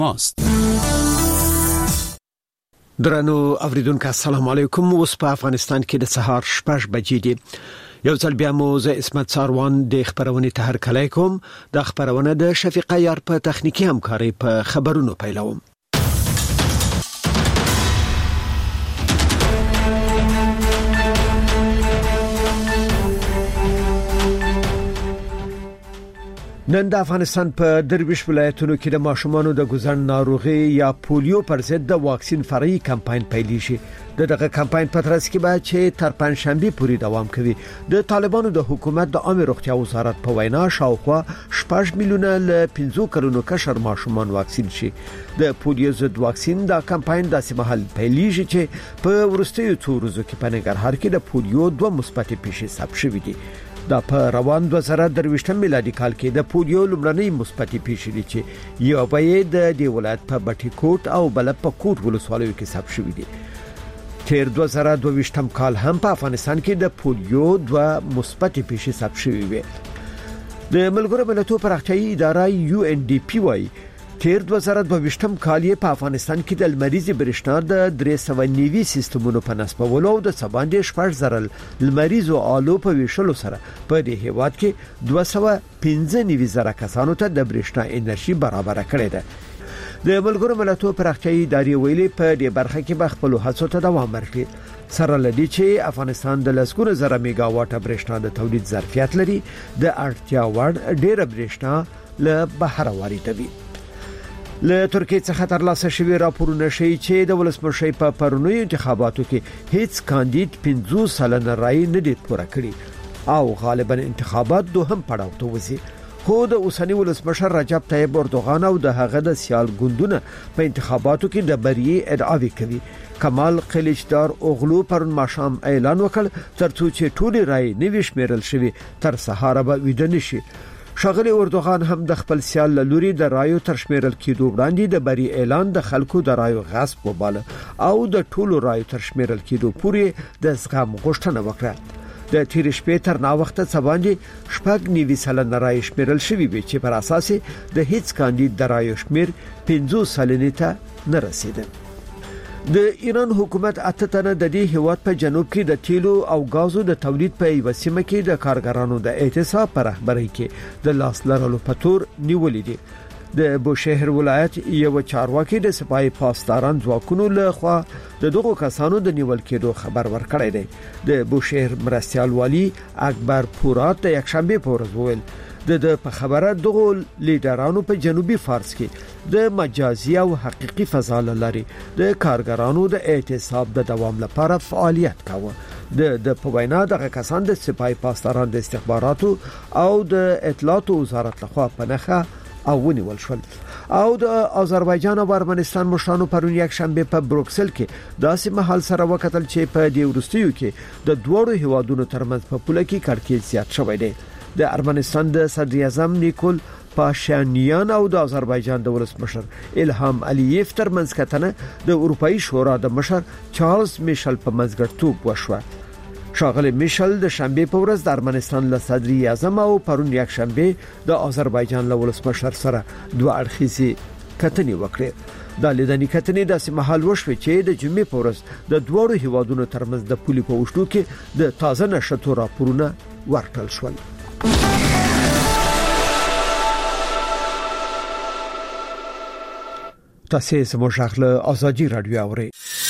ماست. درنو اوریدونکو السلام علیکم. اوس په افغانستان کې د سهار 6 بجې دي. یو ځل بیا مو زه اسمت ساروان د خبرونې ته هرکلی کوم. د خبرونه د شفیقه یار په تخنیکی همکاري په خبرونو پیلوم. نن د افغانستان په درویش ولایتونو کې د ماشومانو د ګوزن ناروغي یا پولیو پر ضد د واکسین فرعي کمپاین پیل شي. دغه کمپاین په ترڅ کې به چې تر پنځشنبه پورې دوام کوي. د طالبانو د حکومت د عامه روغتیا وزارت په وینا شاوخوا 6 میلیونه ل 5 کروڑ کشر ماشومان واکسین شي. د پولیو ضد واکسین دا کمپاین د سیمهال پیلېږي چې په ورستیو څو ورځو کې په ننګرهار کې د پولیو 2 مثبت پیښې ثبت شوې دي. دا په روان 2023 میلادي کال کې د پولیو لومړنۍ مثبتې پیښې دي چې یو به د دې ولایت په بټي کوټ او بل په کوټ ولسوالیو کې ثبت شوې دي. تیر 2022 کال هم په افغانستان کې د پولیو 2 مثبتې پیښې ثبت شوې وي. د ملګرو ملتونو پراختیایي اداره UNDP وايي تیر 2022 کال په افغانستان کې د لمریزي برېښنا د 390 سیستمونو په نصبولو او د 7.8 لمریزو آلو په ویشلو سره په دې هیواد کې 295 کسانو ته د برېښنا انرژي برابر کړې ده. د ملګرو ملتونو پراختیایي ادارې ویلي په دې برخه کې به خپل هڅو ته دوام ورکړي. سره لدی چې افغانستان د لسګونه زره میگا واټ برېښنا د تولید ظرفیت لري. د اړتیا وړ ډېر برېښنا له بهر واردوي. له ترکیه څخه ترلاسه شوی راپورونه ښیي چې د ولسمشر په پرونی انتخاباتو کې هیڅ کاندید 50 سلنه رای نه دی پوره کړی او غالبا انتخابات دوهم پړاو ته وځي. خو د اوسنی ولسمشر رجب طیب اردوغان او د هغه د سیال ګوندونه په انتخاباتو کې د بری ادعاوې کوي. کمال قلیچدار اوغلو پرون ماښام اعلان وکړ ترڅو چې ټول رای نوي شمیرل شوی تر سهار به ویده نشي. شاغلی اردوغان هم د خپل سیال لوري د رایو تر شمیرل کېدو وړاندې د بری اعلان د خلکو د رایو غصب وباله او د ټولو رایو تر شمیرل کېدو پورې د زغم غوښتنه وکړه. د تیر شپې تر نا وخته څباندې 90% رای شمیرل شوی وي چې پر اساس د هیڅ کاندید د رایو شمیر 50 سلنې ته نه رسیدل. د ایران حکومت اتتنه د دې هیواد په جنوب کې د تیلو او غازو د تولید په وسیمه کې د کارګرانو د اعتصاب پر رهبرۍ کې د لاس لرلو په تور نیولې دي. د بوشهر ولایت یو چارواکي د سپای پاسداران ځواکونو له خوا د دغو کسانو د نیول کېدو خبر ورکړی دی. د بوشهر مرستيال والی اکبر پورات د یکشنبه په ورځ وویل د په خبره دغه لیډرانو په جنوبي فارس کې د مجازي او حقيقي فضا لري د کارګرانو د اعتصاب د دوام لپاره فعالیت کاوه. د په وینا دغه کسان د سپای پاسداران د استخباراتو او د اطلاعاتو وزارت لخوا په نخښه او ونیول شول. او د آذربایجان او ارمنستان مشرانو پرون یک شنبه په بروکسل کې داسې محل سره وکتل چې په دې ورستیو کې د دوړو هیوادونو ترمنځ په پوله کې کړکېچ زیات شوی دی. د ارمنستان د صدر اعظم نیکول پاشینیان او د آذربایجان د ولسمشر الهام علییف ترمنځ کتنه د اروپאי شورا د مشر چارلز میشل په منځګړیتوب وشوه. شاغلی میشل د شنبه په ورځ د ارمنستان له صدر اعظم او پرون یک شنبه د آذربایجان له ولسمشر سره دوه اړخیزې کتنې وکړې. د لیدنې کتنې د سیمهال وشوي چې د جمعې په ورځ د دوړو هیوادونو ترمنځ د پولي په وشتو کې د تازه نشټو راپورونه ورکړل شول. تاسو زموږ غږ آزادي رادیو اورئ.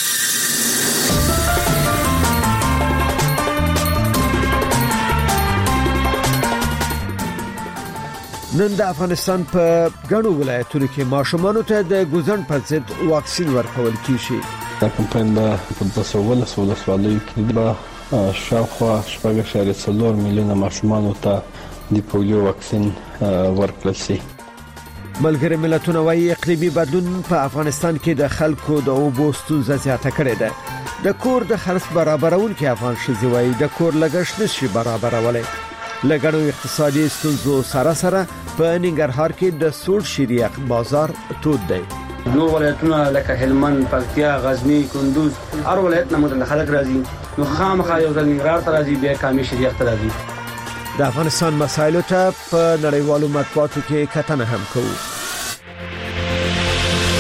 نن د افغانستان په ګڼو ولایتونو کې ماشومانو ته د ګوزن پر ضد واکسین ورکول کیږي. دا کمپاین به په 200 ولسوالیو کې به شاوخوا 4 میلیونه ماشومانو ته د پولیو واکسین ورکړل شي. ملګری ملتونه وايي اقلیمي بدلون په افغانستان کې د خلکو د اوبو ستونزه زیاته کړې ده. د کور د خرڅ برابرول کې افغان ښځې وايي د کور لګښت نشي برابرولای. لګړو اقتصادي ستونزو سره سره په ننګرهار کې د سوړ شریعه بازار تود دی. نور ولایتونه لکه هلمند، پکتیا، غزنی، کندوز هر ولایت نه متل خلک راځي نو خامخا یو ځل ننګرهار ته راځي بیا کامې شریعه ته راځي. د افغانستان مسایلو ته په نړیوالو مطبوعاتو کې کتنه هم کوو.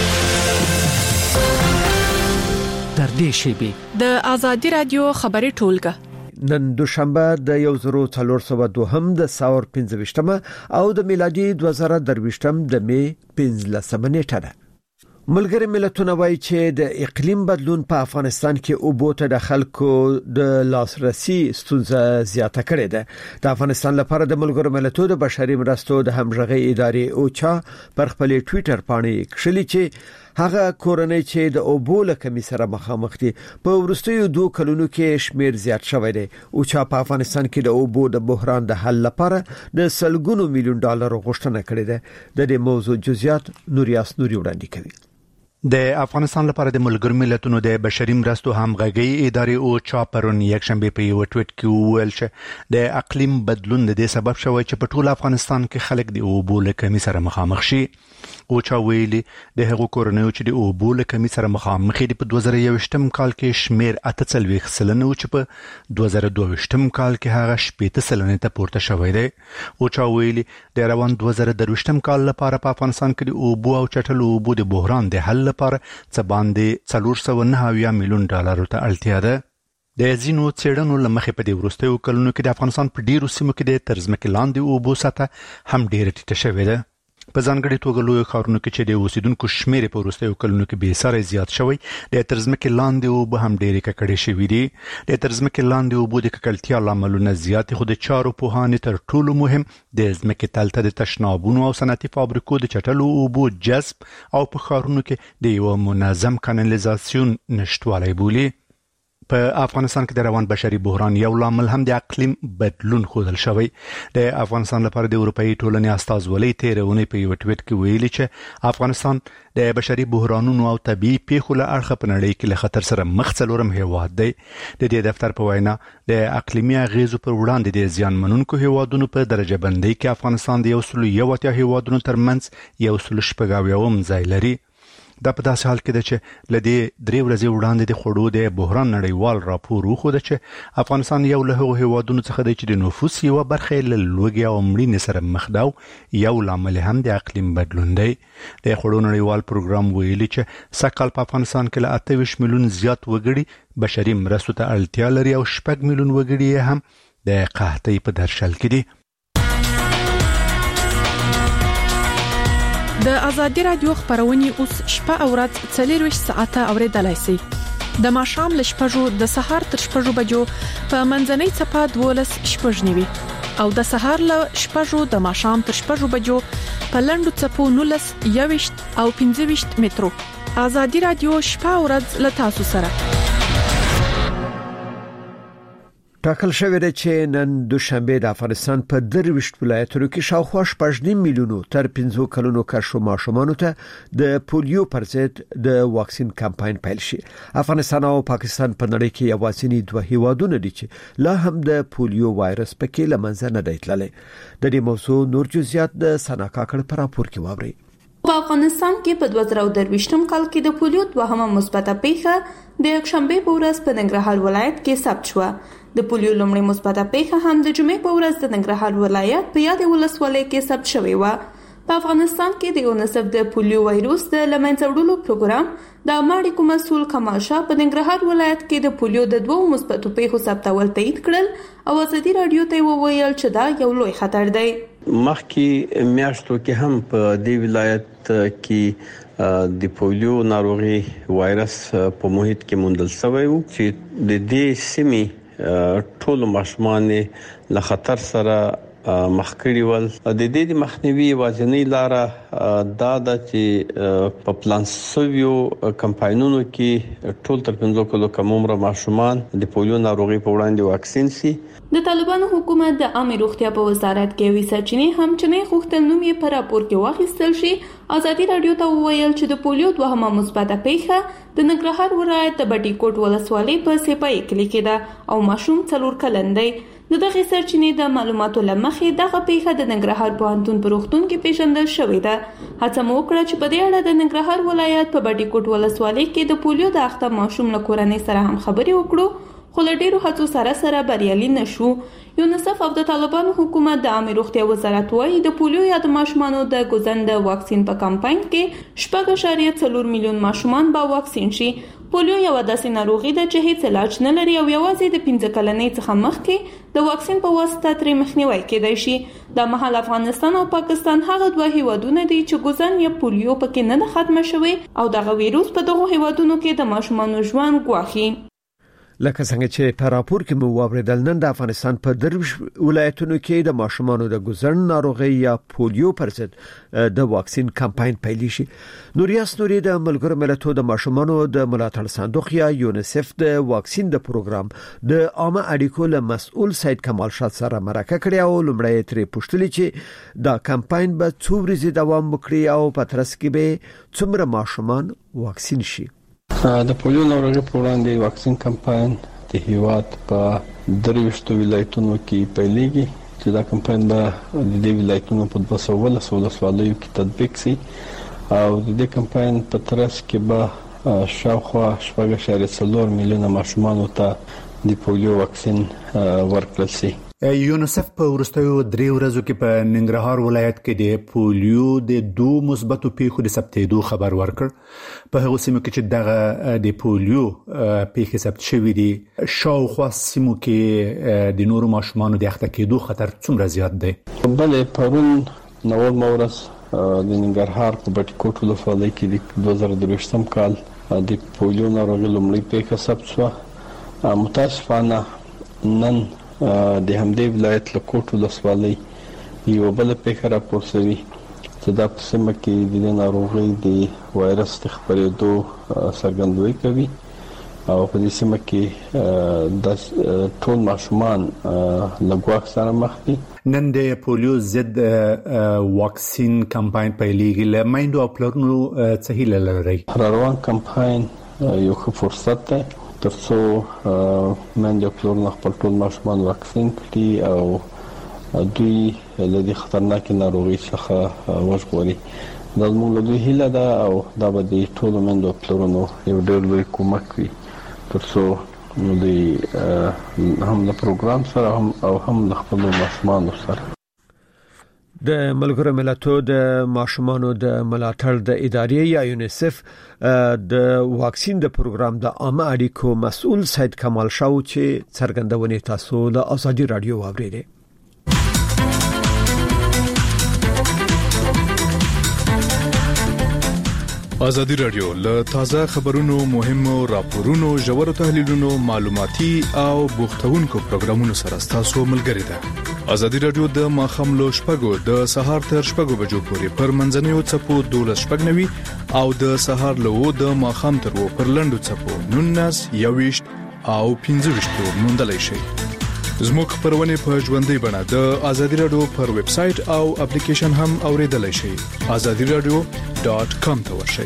نږدې شي. د آزادي رادیو خبري ټولګه نن دوشنبه د 1402 د ساور 15 او د میلادي 2023 د می 15 نیټه ده. ملګری ملتونه وایي چې د اقلیم بدلون په افغانستان کې اوبو ته د خلکو د لاسرسي ستونزه زیاته کړې ده. د افغانستان لپاره د ملګرو ملتونو د بشري مرستو د همغږي ادارې اوچا پر خپل ټوئیټر باندې کښلي چې هغه کورنۍ چې د اوبو له کمی سره مخامخ دي په ورستیو 2 کلونو کې شمیر زیات شوی دی. اوچا په افغانستان کې د اوبو د بحران د حل لپاره د سلګونو میلیون ډالر غوښتنه کړې ده. د دې موضوع جزئیات نوریاس نوري وړاندې کوي. د افغانستان لپاره د ملګرو ملتونو د بشري مرستو همغږي ادارې اوچا پرون یک شنبه په یو ټویټ کې ویل چې د اقلیم بدلون د دې سبب شوی چې په ټول افغانستان کې خلک د اوبو له کمی سره مخامخ شي. اوچا ویلي د هغو کورنیو چې د اوبو له کمی سره مخامخ دي په 2021م کال کې شمیر 48% او چې په 2022م کال کې هغه 80% ته پورته شوی دی. اوچا ویلي د روان 2023م کال لپاره په افغانستان کې د اوبو او چټلو اوبو د بحران د حل لپاره څه باندې 409 میلیون ډالر ته اړتیا ده. د ځینو څېړنو لمخې په دې وروستیو کلونو کې د افغانستان په ډیرو سیمو کې د ترزمکې لاندې اوبو سطح هم ډیره ټیټه شوې ده. په ځانګړي توګه لوی ښارونو کې چې د اوسیدونکو شمیر په وروستیو کلونو کې به سره زیات شوی د ترزمکې لاندې اوبو هم ډیره ککړې شوې دي. د ترزمکې لاندې اوبو د ککړتیا لاملونه زیات خو د چارو پوهانې تر ټولو مهم د ځمکې تل ته د تشنابونو او صنعتي فابریکو د چټلو اوبو جذب او په ښارونو کې د یو منظم کانالیزاسیون نشټوالی بولي. په افغانستان کې د روان بشري بحران یو لامل هم د اقلیم بدلون ښودل شوی. د افغانستان لپاره د اروپאי ټولنې استازولۍ تیرونې په یو ټویټ کې ویلي چې افغانستان د بشري بحرانونو او طبيعي پیښو له اړخه په نړۍ کې له خطر سره مخ څلورم هیواد دی. د دې دفتر په وینا د اقلیمي اغیزو پر وړاندې د زیانمنونکو هیوادونو په درجه بندۍ کې افغانستان د 101 هیوادونو ترمنځ 140 ځای لري. دا په داسې حال کې ده چې لدې 3 ورځې وړاندې د خړو د بحران نړیوال راپور وښود چې افغانستان یو له هغو هیوادونو څخه دی چې د نفوس یو برخه له لوږې او مړینې سره مخ ده او یو لامل هم د اقلیم بدلون دی. د خړو نړیوال پروګرام ویلي چې سږ په افغانستان کې له 28 میلیون زیات وګړي بشري مرستو ته اړتیا لري او 6 میلیون وګړي هم د قحطۍ په درشل کې دي. د آزادي رادیو خبرونه اوس شپه او ورځ 24 ساعته اوریدلای شئ. د ماښام ل شپږو د سهار تر شپږو بجو په منځنۍ چپه 12 شپږنیوي او د سهار ل شپږو د ماښام تر شپږو بجو په لندو چپو 19 21 او 25 مترو. آزادي رادیو شپه او ورځ ل تاسو سره. ټاکل شوی دی چې نن دوشنبه د افغانستان په 23 ولایتونو کې شاوخوا 15 میلیونو تر 15 کلونو کشو ماشومانو ته د پولیو پر ضد د واکسین کمپاین پیل شي. افغانستان او پاکستان په نړۍ کې یوازینی دوه هیوادونه دي چې لا هم د پولیو وایرس پکې لمنځه نه دی تللی. د دې موضوع نور جزئیات د سنا کاکړ پر راپور کې واوري. په افغانستان کې په 2023م کال کې د پولیو دوهمه مثبته پیښه د یکشنبه په ورځ په ننګرهار ولایت کې ثبت شوه. د پولیو لومړی مثبته پیښه هم د جمعې په ورځ د ننګرهار ولایت په یاد ولسوالۍ کې ثبت شوې و. په افغانستان کې د یونیسف د پولیو وایروس د لمنځه وړلو پروګرام د امریکا مسؤل کمال شاه په ننګرهار ولایت کې د پولیو د دوه مثبتو پیښو ثبتول تایید کړل او آزادي رادیو ته وویل چې دا یو لوی خطر دی. مخکې میاشتو کې هم په دې ولایت کې د پولیو ناروغي وایرس په محیط کې موندل شوی و چې د دې سیمې ټول ماشومان له خطر سره مخ کړي ول. د دې مخنیوي وازنی لاره دا د چې په پلان سویو کمپاینونو کې ټول تر 15 کلو کم عمر ماشومان د پولیو ناروغي په وړاندې واکسین شي. د طالبانو حکومت د عامه روغتیا په وزارت کې وی سرچینې هم چې غوښتل نوم یې په راپور کې واخیستل شي. آزادي رادیو ته وویل چې د پولیو دوهمه مثبته پیښه د ننګرهار ولایت د بټي کوټ ولسوالۍ په سپای کلی کې ده او ماشوم 4 کلن دی. دغه سرچینې د معلوماتو لمخې دغه پیښه د ننګرهار پوهنتون په روغتون کې پیژندل شوې ده. هڅه مو وکړه چې په دې اړه د ننګرهار ولایت په بټي کوټ ولسوالۍ کې د پولیو د اخته ماشوم له کورنۍ سره هم خبرې وکړو خو له ډیرو هڅو سره بریالي نشو. یونیسف او د طالبانو حکومت د عامه روغتیا وزارت وايي د پولیو یا د ماشومانو د ګوزند واکسین په کمپاین کې 4.4 میلیون ماشومان به واکسین شي. پولیو یو داسې ناروغي ده چې هیڅ علاج نه لري او یوازې د 15 کلنۍ څخه مخکې د واکسین په واسطه ترې مخنیوي کېدای شي. د مهال افغانستان او پاکستان هغه دوه هیوادونه دي چې ګوزن یا پولیو پکې نه ختمه شوی او دغه ویروس په دغه هیوادونو کې د ماشومانو ژوند ګواښي. لکه څنګه چې په راپور کې مو واوریدل، نن د افغانستان په درویش ولایتونو کې د ماشومانو د ګوزن ناروغي یا پولیو پر ضد د واکسین کمپاین پیل شي. نوریاس نوري د ملګرو ملتونو د ماشومانو د ملاتړ صندوق یا یونیسف د واکسین د پروګرام د عامه اړیکو له مسؤل سید کمال شاه سره مرکه کړې او لومړی ترې پوښتنه چې دا کمپاین به څو ورځې دوام وکړي او په ترڅ کې به څومره ماشومان واکسین شي. د پولیو ناروغي پر وړاندې واکسین کمپاین د هیواد په درویشتو ولایتونو کې پیلېږي چې دا کمپاین به د دې ولایتونو په 210 ولسوالیو کې تطبیق شي او د دې کمپاین په ترڅ کې به شاوخوا 4.4 میلیونه ماشومان ته د پولیو واکسین ورکړل شي. یونیسف په ورستیو 3 ورځو کې په ننګرهار ولایت کې د پولیو د 2 مثبتو پیښو د ثبتېدو خبر ورکړ. په هغه سیمو کې چې دغه د پولیو پیښې ثبت شوې دي، شاوخوا سیمو کې د نورو ماشومانو د اخته کېدو خطر څومره زیات دی؟ بلې پرون نوول مورس د ننګرهار په بټي کوټ ولسوالۍ کې د 2023 کال د پولیو ناروغي لومړی پیښه ثبت شوه. متاسفانه نن د همدې ولایت له کوټ ولسوالۍ یو بل پیښه راپور شوې چې دا په سیمه کې د ناروغي د وایرس د خپرېدو څرګندوي کوي او په دې سیمه کې د ټول ماشومان له ګواښ سره مخ دي. نن د پولیو ضد واکسین کمپاین پیلېږي. له میندو او پلرونو څه هیله لرئ؟ روان کمپاین یو ښه فرصت دی ترڅو مېندې او پلرونه خپل ټول ماشومان واکسین کړي او دوی له دې خطرناکې ناروغۍ څخه وژغوري. دا زموږ له دوی هیله ده او دا به د ټولو مېندو او پلرونو یو ډېر لوی کومک وي ترڅو دوی هم له پروګرام سره او هم له خپلو ماشومانو سره. د ملګرو ملتونو د ماشومانو د ملاتړ د ادارې یا یونیسف د واکسین د پروګرام د عامه اړیکو مسؤل سید کمال شاه چې څرګندونه تاسو له ازادي رادیو واوریده. ازادي رادیو له تازه خبرونو، مهمو راپورونو، ژورو تحلیلونو، معلوماتي او بوختونکو پروګرامونو سره تاسو ملګری ده. ازادي رادیو د ماخام لو شپږو د سهار تر شپږو بجو پورې پر منځنیو چپو 12:09 او د سهار له د ماخام تر و پر لندو چپو 19 21 او 15 موندلای شي. زموږ خبرونه په ژوندۍ بڼه د ازادي رادیو پر ویب سټ او اپلیکیشن هم اوریدلای شئ. azadiradio.com ته ورشئ.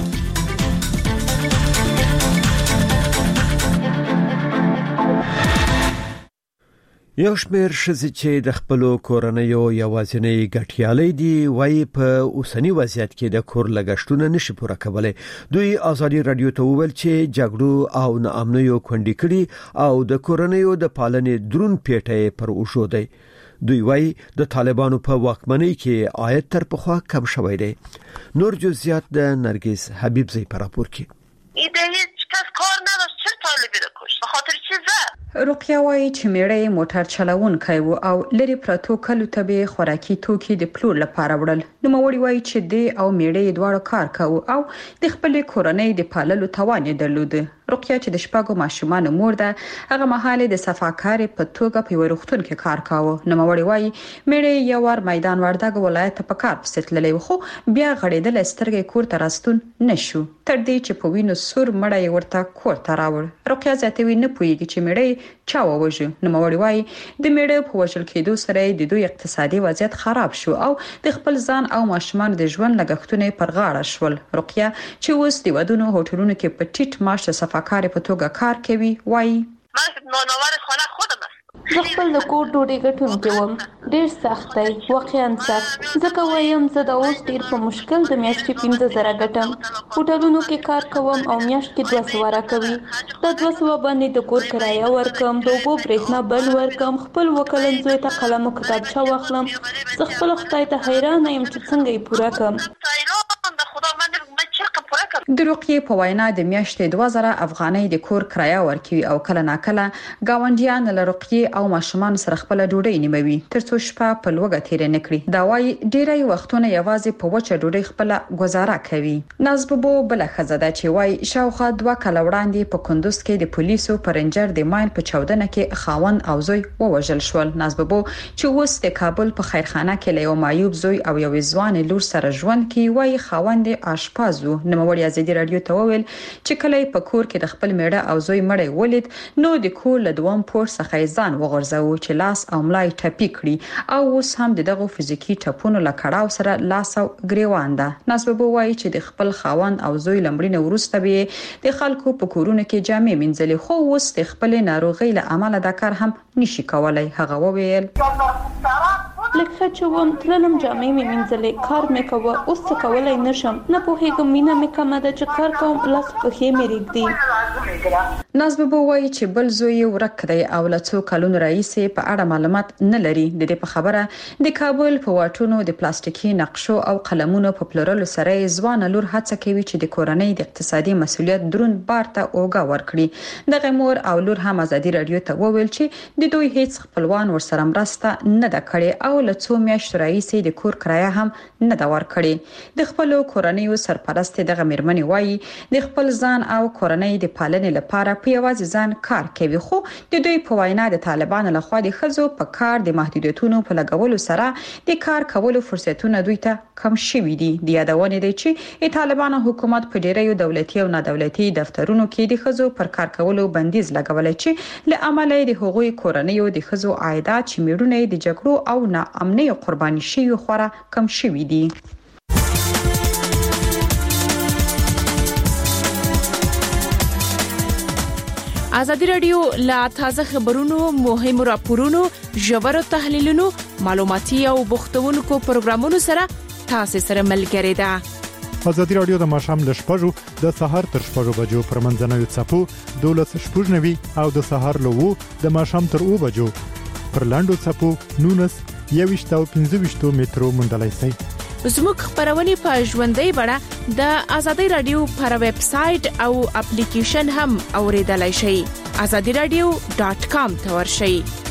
یو شمېر ښځې چې د خپلو کورنیو یوازینۍ ګټیالۍ دي وایي په اوسنی وضعیت کې د کور لګښتونه نشي پوره کولای. دوی ازادي رادیو ته وویل چې جګړو او ناامنیو کونډې کړي او د کورنیو د پالنې درون پیټه پر اوښو دی. دوی وایي د طالبانو په واکمنۍ کې عاید تر پخوا کم شوی دی. نور جزئیات د نرګس حبیب زی پر راپور کې. کار نداشت چه طالبی رو کشت به خاطر چه زد. رقیه وایي چې میړه موټر چلوونکی و او لري پرتو کلو ته به خوراکي توکي د پلور لپاره وړل. نو موري وایي چې د او میړه دواړو کار کوي او د خپل کورنۍ د پاللو توان درلود. رقیه چې د شپږو ماشومان مور ده، هغه مهاله د صفاکار په توګه په ورختون کې کار کاوه. نو موري وایي میړه یو ور میدان وردګ ولایت په کار پستللی خو بیا غړېدل سترګې کور ته راستون نشو تر دې چې په وینو سور مړی ورته کور ته راوړ. رقیه ذاتوي نه پوهیږي چې میړه چا ووژه. نو موري وایي د میړه په وژل کېدو سره د دوی اقتصادي وضعیت خراب شو او د خپل ځان او ماشومان د ژوند لګښتونه پر غاړه شول. رقیه چې اوس د ودونو هوټلونو کې په ټیټ معاش صفاکار په توګه کار کوي وایي من نانآور خانه خودم است. زه خپل د کور ډوډۍ ګټونکی وم. ډېر سخت دی، واقعا سخت. ځکه وایم زه د اوس ډېر په مشکل د میاشتې 15,000 ګټم. هوټلونو کې کار کوم او میاشت کې 200 راکوي. دا 200 باندې د کور کرایه ورکم، د اوبو برېښنا بل ورکم، خپل وکلن زوی ته قلم او کتابچه واخلم. زه خپل خدای ته حیرانه یم چې څنګه یې پوره کړم. د رقیه په وینا د میاشتې 2000 افغانۍ د کور کرایه ورکوي او کله ناکله گاونډیان له رقیه او ماشومان سره خپل ډوډۍ نیموي ترڅو شپه په لوګه تیر نه کړي. دا وايي ډیری وختونه یوازې په وچه ډوډۍ خپل گزاره کوي. نازببو بل خزاده چې وايي شاوخوا 2 کال وړاندې په کندوز کې د پولیسو پرنجر د ماین په چاودنه کې خاوند او زوی ووژل شول. نازببو چې اوس د کابل په خیرخانه کې له یو معیوب زوی او یو ځوان لور سره ژوند کوي وایي خاوند آشپاز و. نوموړي ازادي رادیو ته وویل چې کله په کور کې د خپل میړه او زوی مړی ولید نو د کور له دوم پور څخه ځان وغورځاو چې لاس او ملای ټپي کړي او اوس هم دغه فزیکی ټپونو له کړهو سره لاس او ګریوان ده. نازببو وایي چې د خپل خاوند او زوی لمړینه ورسته به د خلکو په کورونو کې جامې منځلې خو اوس د خپل ناروغي له امله دا کار هم نشي کولای. هغه وویل لکه چې وم تلم جامې مې منځلې کار مې کوه اوس څه کولای نشم نه پوهېږم مینه مې کمه ده چې کار کوم لاس پښې مې ریږدي. نازببو وایي چې بل زوی ورک دی او له څو کلونو راهیسې په اړه معلومات نه لري. د دې په خبره د کابل په واټونو د پلاستیکي نقشو او قلمونو په پلورلو سره ځوان لور هڅه کوي چې د کورنۍ د اقتصادي مسولیت درون بار ته اوګه ورکړي. دغه مور او لور هم ازادي رادیو ته وویل چې د دوی هیڅ خپلوان ورسره مرسته نه ده کړې او له څو میاشتو راهیسې د کور کرایه هم نه ده ورکړې. د خپل کورنۍ سرپرست دغه مېرمنې وایي د خپل ځان او کورنۍ د پالنې لپاره په یوازې ځان کار کوي خو د دوی په وینا د طالبانو لخوا د ښځو په کار د محدودیتونو په لګولو سره د کار کولو فرصتونه دوی ته کم شوي دي. د یادونه دی چې طالبانو حکومت په ډیرو دولتي او نادولتي دفترونو کې د ښځو پر کار کولو بندیز لګولای چې له امله د حقوقي کورنۍ د ښځو عائدات چې میړونه د جګړو او ناامنۍ قرباني شوي خورا کم شوي دي. ازادي رادیو لا تازه خبرونو مهم راپورونو ژور تحلیلونو معلوماتي او بوختونکو پروګرامونو سره تاسو سره ملګری ده. ازادي رادیو د ماښام ل شپږو د سهار تر 6 بجو پر منځنوي څپو 12:09 او د سهار له 2 د ماښام تر 2 بجو پر لاندو څپو 19 او 15 مترو مندلای شي. زموږ خبرونه په ژوندۍ بڼه د ازادي رادیو پر ویب سټ او اپلیکیشن هم اوریدلای شئ. azadiradio.com ته ورشئ.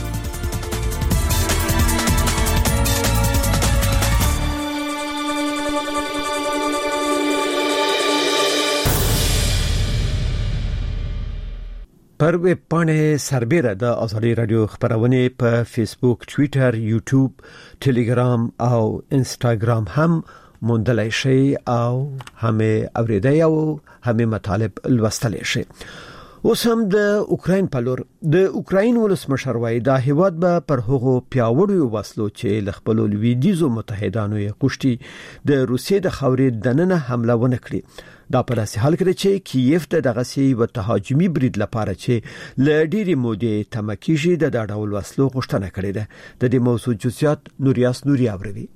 پر ویب پاڼې سربېره د ازادي رادیو خبرونه په فیسبوک، ټوئیټر، یوټیوب، ټلګرام او انسټاګرام هم موندلای شئ او هم اوریدای او هم مطالب لوستلای شئ. اوس هم د اوکرين په لور د اوکرين ولسمشر وایي دا هیواد به پر هغو پیاوړو وسلو چې ل خپل لویدیزو متحدانو یې غوښتي د روسیې د خاورې دننه حمله ونه کړي. دا په داسې حال کې چې کیف د دغه سی و تهاجمي برید لپاره چې ل ډېری مودې تمکیږي د ډول وسلو غوښتنه کړې ده. د دې موضوع جزئیات نوریاس نوري اوري.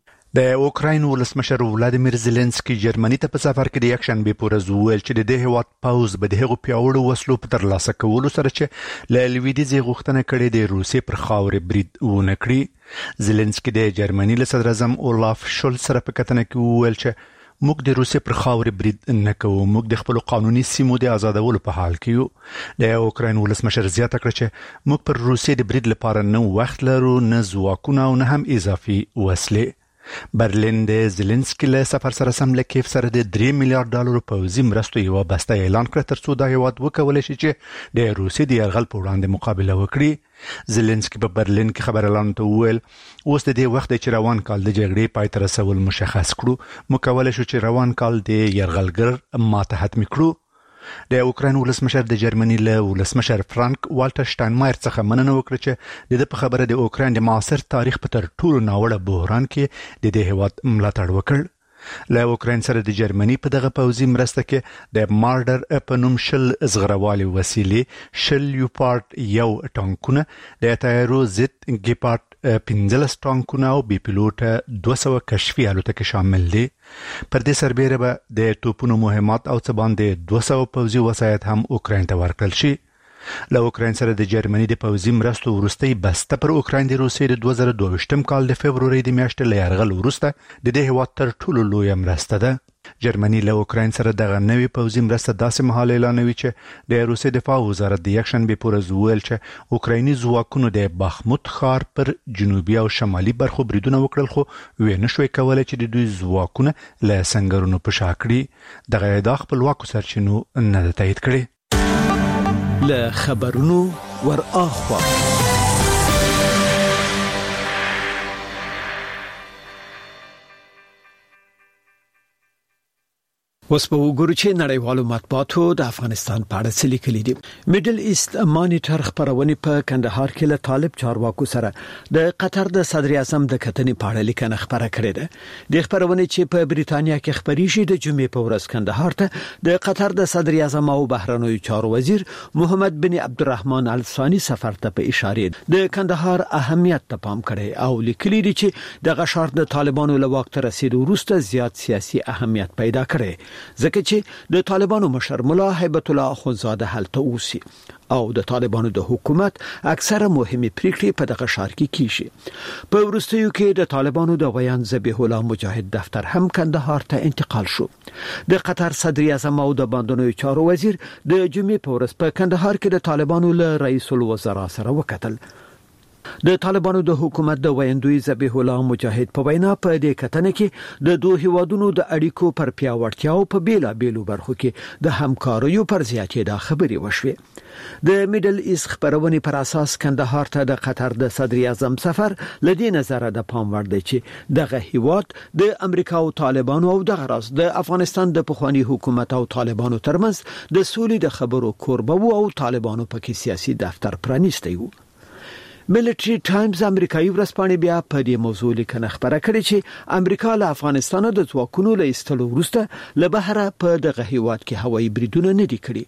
د اوکراین ولسمشر ولادیمیر زيلنسکي جرمني ته په سفر کې د یک شنبه پورز ویل چې د هیواد پاوز به د هغو پیاوړو وسلو په ترلاسه کولو سره چې ل لویدیزي غوښتنه کړې د روسي پر خاورې برید ونه کړي. زيلنسکي د جرمني له صدر اعظم اولاف شولز سره په کتنه کې ویل چې موږ د روسي پر خاورې برید نه کوو، موږ د خپل قانوني سیمو د آزادولو په حال کې یو. د اوکراین ولسمشر زیاته کړ چې موږ پر روسي د برید لپاره نه وخت لرو، نه ځواکونه او نه هم اضافي وسلې. برلین د زيلنسکي له سفر سره سم له کیف سره د 3 میلیارډ ډالر پوځي مرستو یو بسته اعلان کړ ترڅو دا هیواد وکولای شي چې د روسي د یرغل په وړاندې مقابله وکړي. زيلنسکي په برلین کې خبر اعلان ته وویل اوس د دې وخت چې روان کال د جګړې پای ته رسول مشخص کړو، مکولای شو چې روان کال د یرغلګر ماته حتمی کړو. د اوکراین ولسمشر د جرمني له ولسمشر فرانک والټر شټاینمایر څخه مننه وکړه چې د په خبره د اوکراین د معاصر تاریخ په تر ټولو ناوړه بحران کې د دې هیواد ملاتړ وکړ. له اوکراین سره د جرمني په دغه پوځي مرسته کې د مارډر په نوم شل زغروالي وسیلې، شل لیوپارد یو ټانکونه، د تایرو زد ګیپارد 15 ټانکونه او بي پیلوټه 200 کشفي الوتکې شامل دي. پر دې سربېره به د توپونو مهمات او څه باندې 200 پوځي وسایط هم اوکراین ته ورکړل شي. له اوکراین سره د جرمني د پوځي مرستو وروستۍ بسته پر اوکراین د روسیې د 2022 کال د فبروري د میاشتې له یرغل وروسته د دې هیواد تر ټولو لوی مرسته ده. جرمني له اوکراین سره دغه نوې پوځي مرسته داسې مهال اعلانوي چې د روسي دفاع وزارت د یکشنبه پورز ویل چې اوکرایني ځواکونو د باخموت ښار پر جنوبي او شمالي برخو بریدونه وکړل، خو وینه شوی کولای چې د دوی ځواکونه له سنگرونو په شا کړي. دغه ادعا خپلواکو سرچینو نه ده تایید کړې. له خبرونو ور اخوا اوس په وګورو چې نړیوالو مطبوعاتو د افغانستان په اړه څه لیکلي دي. میډل ایست مانیټر خبرونه په کندهار کې له طالب چارواکو سره د قطر د صدر اعظم د کتنې په اړه لیکنه خبره کړې ده. د خبرونه چې په بریتانیا کې خبري شي د جمعې په ورځ کندهار ته د قطر د صدر اعظم او بهرنیو چارو وزیر محمد بن عبدالرحمن ال ثاني سفر ته په اشاره د کندهار اهمیت ته پام کړي او لیکلي دي چې د غشار د طالبانو له وخت رسیدو وروسته زیات سیاسي اهمیت پیدا کړي، ځکه چې د طالبانو مشر مولا هیبت الله اخوندزاده هلته اوسي او د طالبانو د حکومت اکثره مهمه پریکړې په دغه ښار کې کیږي. په وروستیو کې د طالبانو د ویان ذبیح الله مجاهد دفتر هم کندهار ته انتقال شو. د قطر صدر اعظم او د باندنیو چارو وزیر د جمعې په ورځ په کندهار کې د طالبانو له رئیس الوزرا سره وکتل. د طالبانو د حکومت د ویندوی ذبیح الله مجاهد په وینا په دې کتنه کې د دوه هیوادونو د اړیکو پر پیاوړتیا او په بیلا بیلو برخو کې د همکاریو پر زیاتېدا خبرې وشوې. د میډل ایست خبرونه پر اساس کندهار ته د قطر د صدر اعظم سفر لدی نظر د پام وړ دی چې دغه هیواد د امریکا او طالبانو او د غرض د افغانستان د پخوانی حکومت او طالبانو ترمنځ د سولې د خبرو کوربه او طالبانو پکې سیاسي دفتر پرانیستی وو. ملټری ټایمز امریکایي ورځپاڼه بیا په دې موضوع لیکنه خبره کړې چې امریکا له افغانستان د ځواکونو له ایستلو وروسته له بهره په دغه هیواد کې هوایي بریدونه نه دي کړي.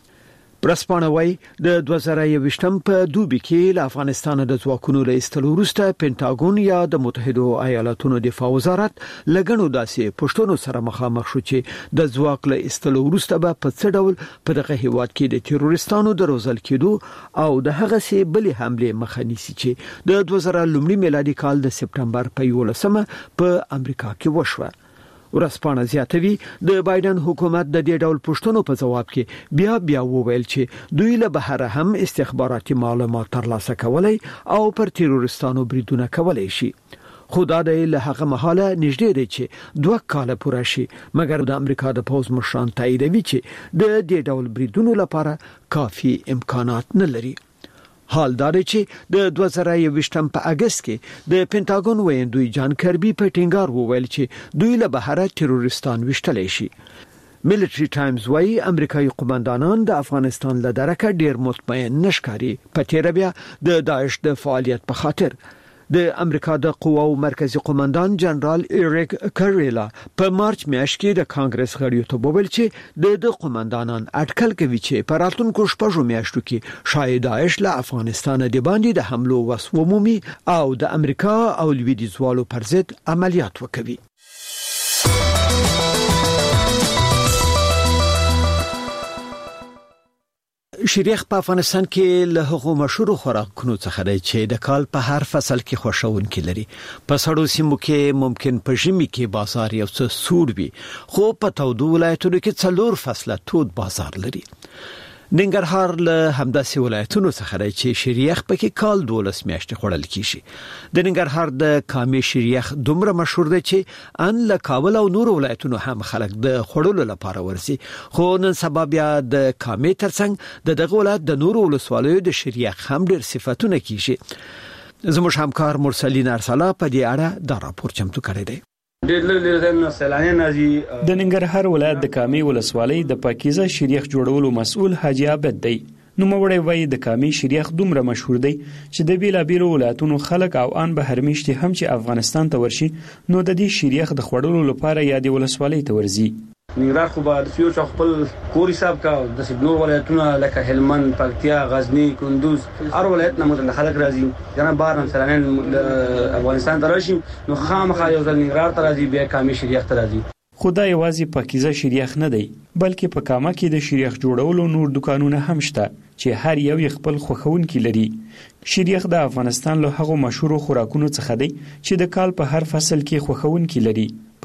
ورځپاڼه وايي د 2021 په دوبي کې له افغانستان د ځواکونو له ایستلو وروسته پینټاګون یا د متحده ایالاتونو دفاع وزارت لګنو داسې پښتنو سره مخامخ شو چې د ځواک له ایستلو وروسته به په څه ډول په دغه هیواد کې د تروریستانو د روزل کېدو او د هغه سي بلې حمله مخه نیسي چې د 2000 میلادي کال د سپټمبر په 11مه په امریکا کې وشوه. ورځپاڼه زیاتوي د بایدن حکومت د دې ډول پښتنو په جواب کې بیا وویل چې دوی له بهره هم استخباراتي معلومات ترلاسه کولای او پر تروریستانو بریدونه کولای شي. خدا دې له هغه مهاله نږدې دی چې 2 کال پوره شي، مګر د امریکا د پوز مشران تاییدوي چې د دې ډول بریدونو لپاره کافي امکانات نه لري. حال دا دی چې د 2021 په اگست کې د پینټاګون ویندوی جان کربي په ټینګار وویل چې دوی له بهره تروریستان وشتلی شي. ملټری ټایمز وايي امریکایي قومندانان د افغانستان له درکه ډیر مطمئن نشکاري په تیر بیا د داعش د فعالیت په خاطر. د امریکا د قواو مرکزی قومندان جنرال ایریک کریلا په مارچ میاشت کې د کانګرس غړیو ته وویل چې د قومندانان اټکل کوي چې په راتلونکو شپږو میاشتو کې شاید داعش له افغانستان د باندې د حملو وس ومومي او د امریکا او لویدیځوالو پر ضد عملیات وکړي. شریخ په افغانستان کې له هغو مشهور خوراکونو څخه دی چې د کال په هر فصل کې خوشاونکي لري. په سړو سیمو کې ممکن په ژمي کې بازار یو څه سوړ وي، خو په تودو ولایتونو کې 4 فصله تود بازار لري. ننګرهار له همداسې ولایتونو څخه دی چې شریخ پکې کال 12 میاشتې خوړل کیږي. د ننګرهار د کامې شریخ دومره مشهور دی چې ان له کابل او نور ولایتونو هم خلک د خوړلو لپاره ورسي، خو نن سبا بیا د کامې ترڅنګ دغه ولایت د نور ولسوالیو د شریخ هم ډیر صفاتونه کیږي. زموږ همکار مرسلین ارسلا په دې اړه دا راپور چمتو کړی دی. د ننګرهار ولایت د کامې ولسوالۍ د پاکیزه شریخ جوړولو مسؤل حاجی عابد دی. نو موړی وای د کامې شریخ دومره مشهور دی چې د بیلابیلو ولایتونو خلک او ان به هرمیشتي هم چې افغانستان ته ورشي نو د دې شریخ د خوړلو لپاره یا د ولسوالۍ ته ورځي. ننګرهار خو به د فیو خپل کور حساب کا د نور ولایتونو لکه هلمند، پکتیا، غزنی، کندوز هر ولایت نه متل خلک راځي کنه بار هم سره افغانستان ته راشي نو خامخا یو ځل ننګرهار ته راځي بیا کامې شریخ ته راځي. خدای یوازې پاکیزه شریخ نه دی بلکې په کامه کې د شریخ جوړولو نور دکانونه هم شته چې هر یو خپل خوخونکي لري. شریخ د افغانستان له هغو مشهور خوراکونو څخه دی چې د کال په هر فصل کې خوخونکي لري.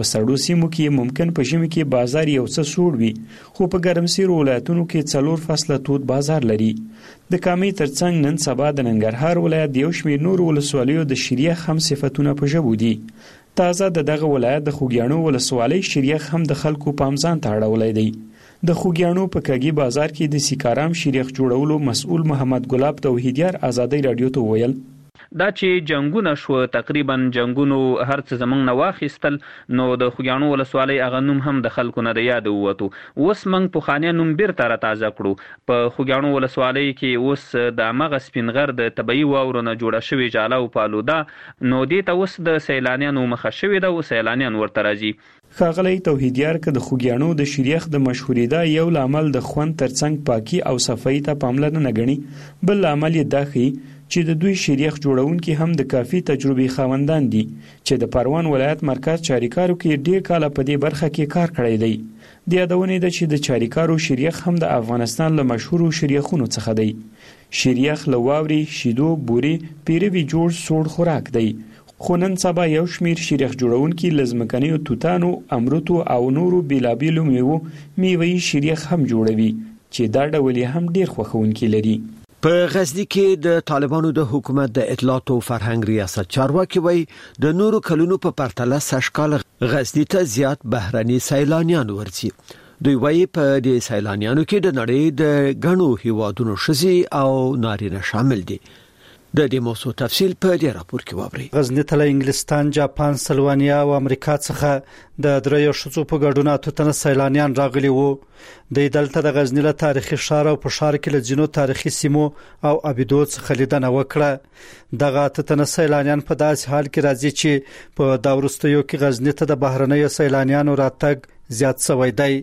په سړو سیمو کې ممکن په ژمي کې بازار یو څه سوړ وي، خو په ګرمسیرو ولایتونو کې 4 فصله تود بازار لري. د کامې ترڅنګ نن سبا د ننګرهار ولایت یو شمېر نور ولسوالیو د شریخ هم صفتونه په ژبو دي. تازه دغه ولایت د خوږیاڼو ولسوالۍ شریخ هم د خلکو پام ځان ته اړولی دی. د خوږیاڼو په کاږي بازار کې د سیکارام شریخ جوړولو مسؤل محمد ګلاب توحیدیار آزادۍ رادیو ته ویل دا چې جنگونه شو تقریبا جنگونو هر څه زمنګ نه واخیستل، نو د خوږیاڼو ولسوالۍ هغه نوم هم د خلکو نه د یاد ووتو. اوس موږ په خانه نوم بیرته را تازه کړو. په خوږیاڼو ولسوالۍ کې اوس د مغه سپینغر د طبيعي واورو نه جوړه شوی جاله او پالوده، نو دې ته اوس د سیلانیانو مخه شوی ده او سیلانیان ورته راځي. ښاغلی توحیدیار که د خوږیاڼو د شریخ د مشهوریدا یو لامل د خوند ترڅنګ پاکي او صفایي ته پاملرنه غني، بل لامل یې دا ښيي چې د دوی شریخ جوړونکي هم د کافي تجربې خاوندان دي چې د پروان ولایت مرکز چاریکارو کې ډیر کال په دې برخه کې کار کړی دی. د یادونې ده چې د چاریکارو شریخ هم د افغانستان له مشهورو شریخونو څخه دی. شریخ له واوري، شیدو، بوري، پیروي جوړ سوړ خوراک دی. خو نن سبا یو شمیر شریخ جوړونکي لزمکنیو توتانو، امرتو او نورو بیلابیلو میوې شریخ هم جوړوي چې دا ډول هم ډیر خوښونکي لري. په غزنی کې د طالبانو د حکومت د اطلاعات او فرهنګ ریاست چارواکي وایي د نورو کلونو په پرتله سږکال غزنی ته زیات بهرني سیلانیان ورځي. دوی وایي په دې سیلانیانو کې د نړۍ د غنو هیوادونو ښځې او نارینه شامل دي. د دې موضوع تفصیل په دې راپور کې واورئ. غزنی ته انګلستان، جاپان، سلوانیا او امریکا څخه د دریو شڅو په ګډون اتنه سیلانیان راغلي وو. د دلته د غزنی له تاریخي ښار او په ښار کې له ځینو تاریخي سیمو او ابیدو څخه لیدنه وکړه. دغه اتنه سیلانیان په داسې حال کې راځي چې په دا وروستیو کې غزنی ته د بهرنیو سیلانیانو راتګ زیات شوی دی.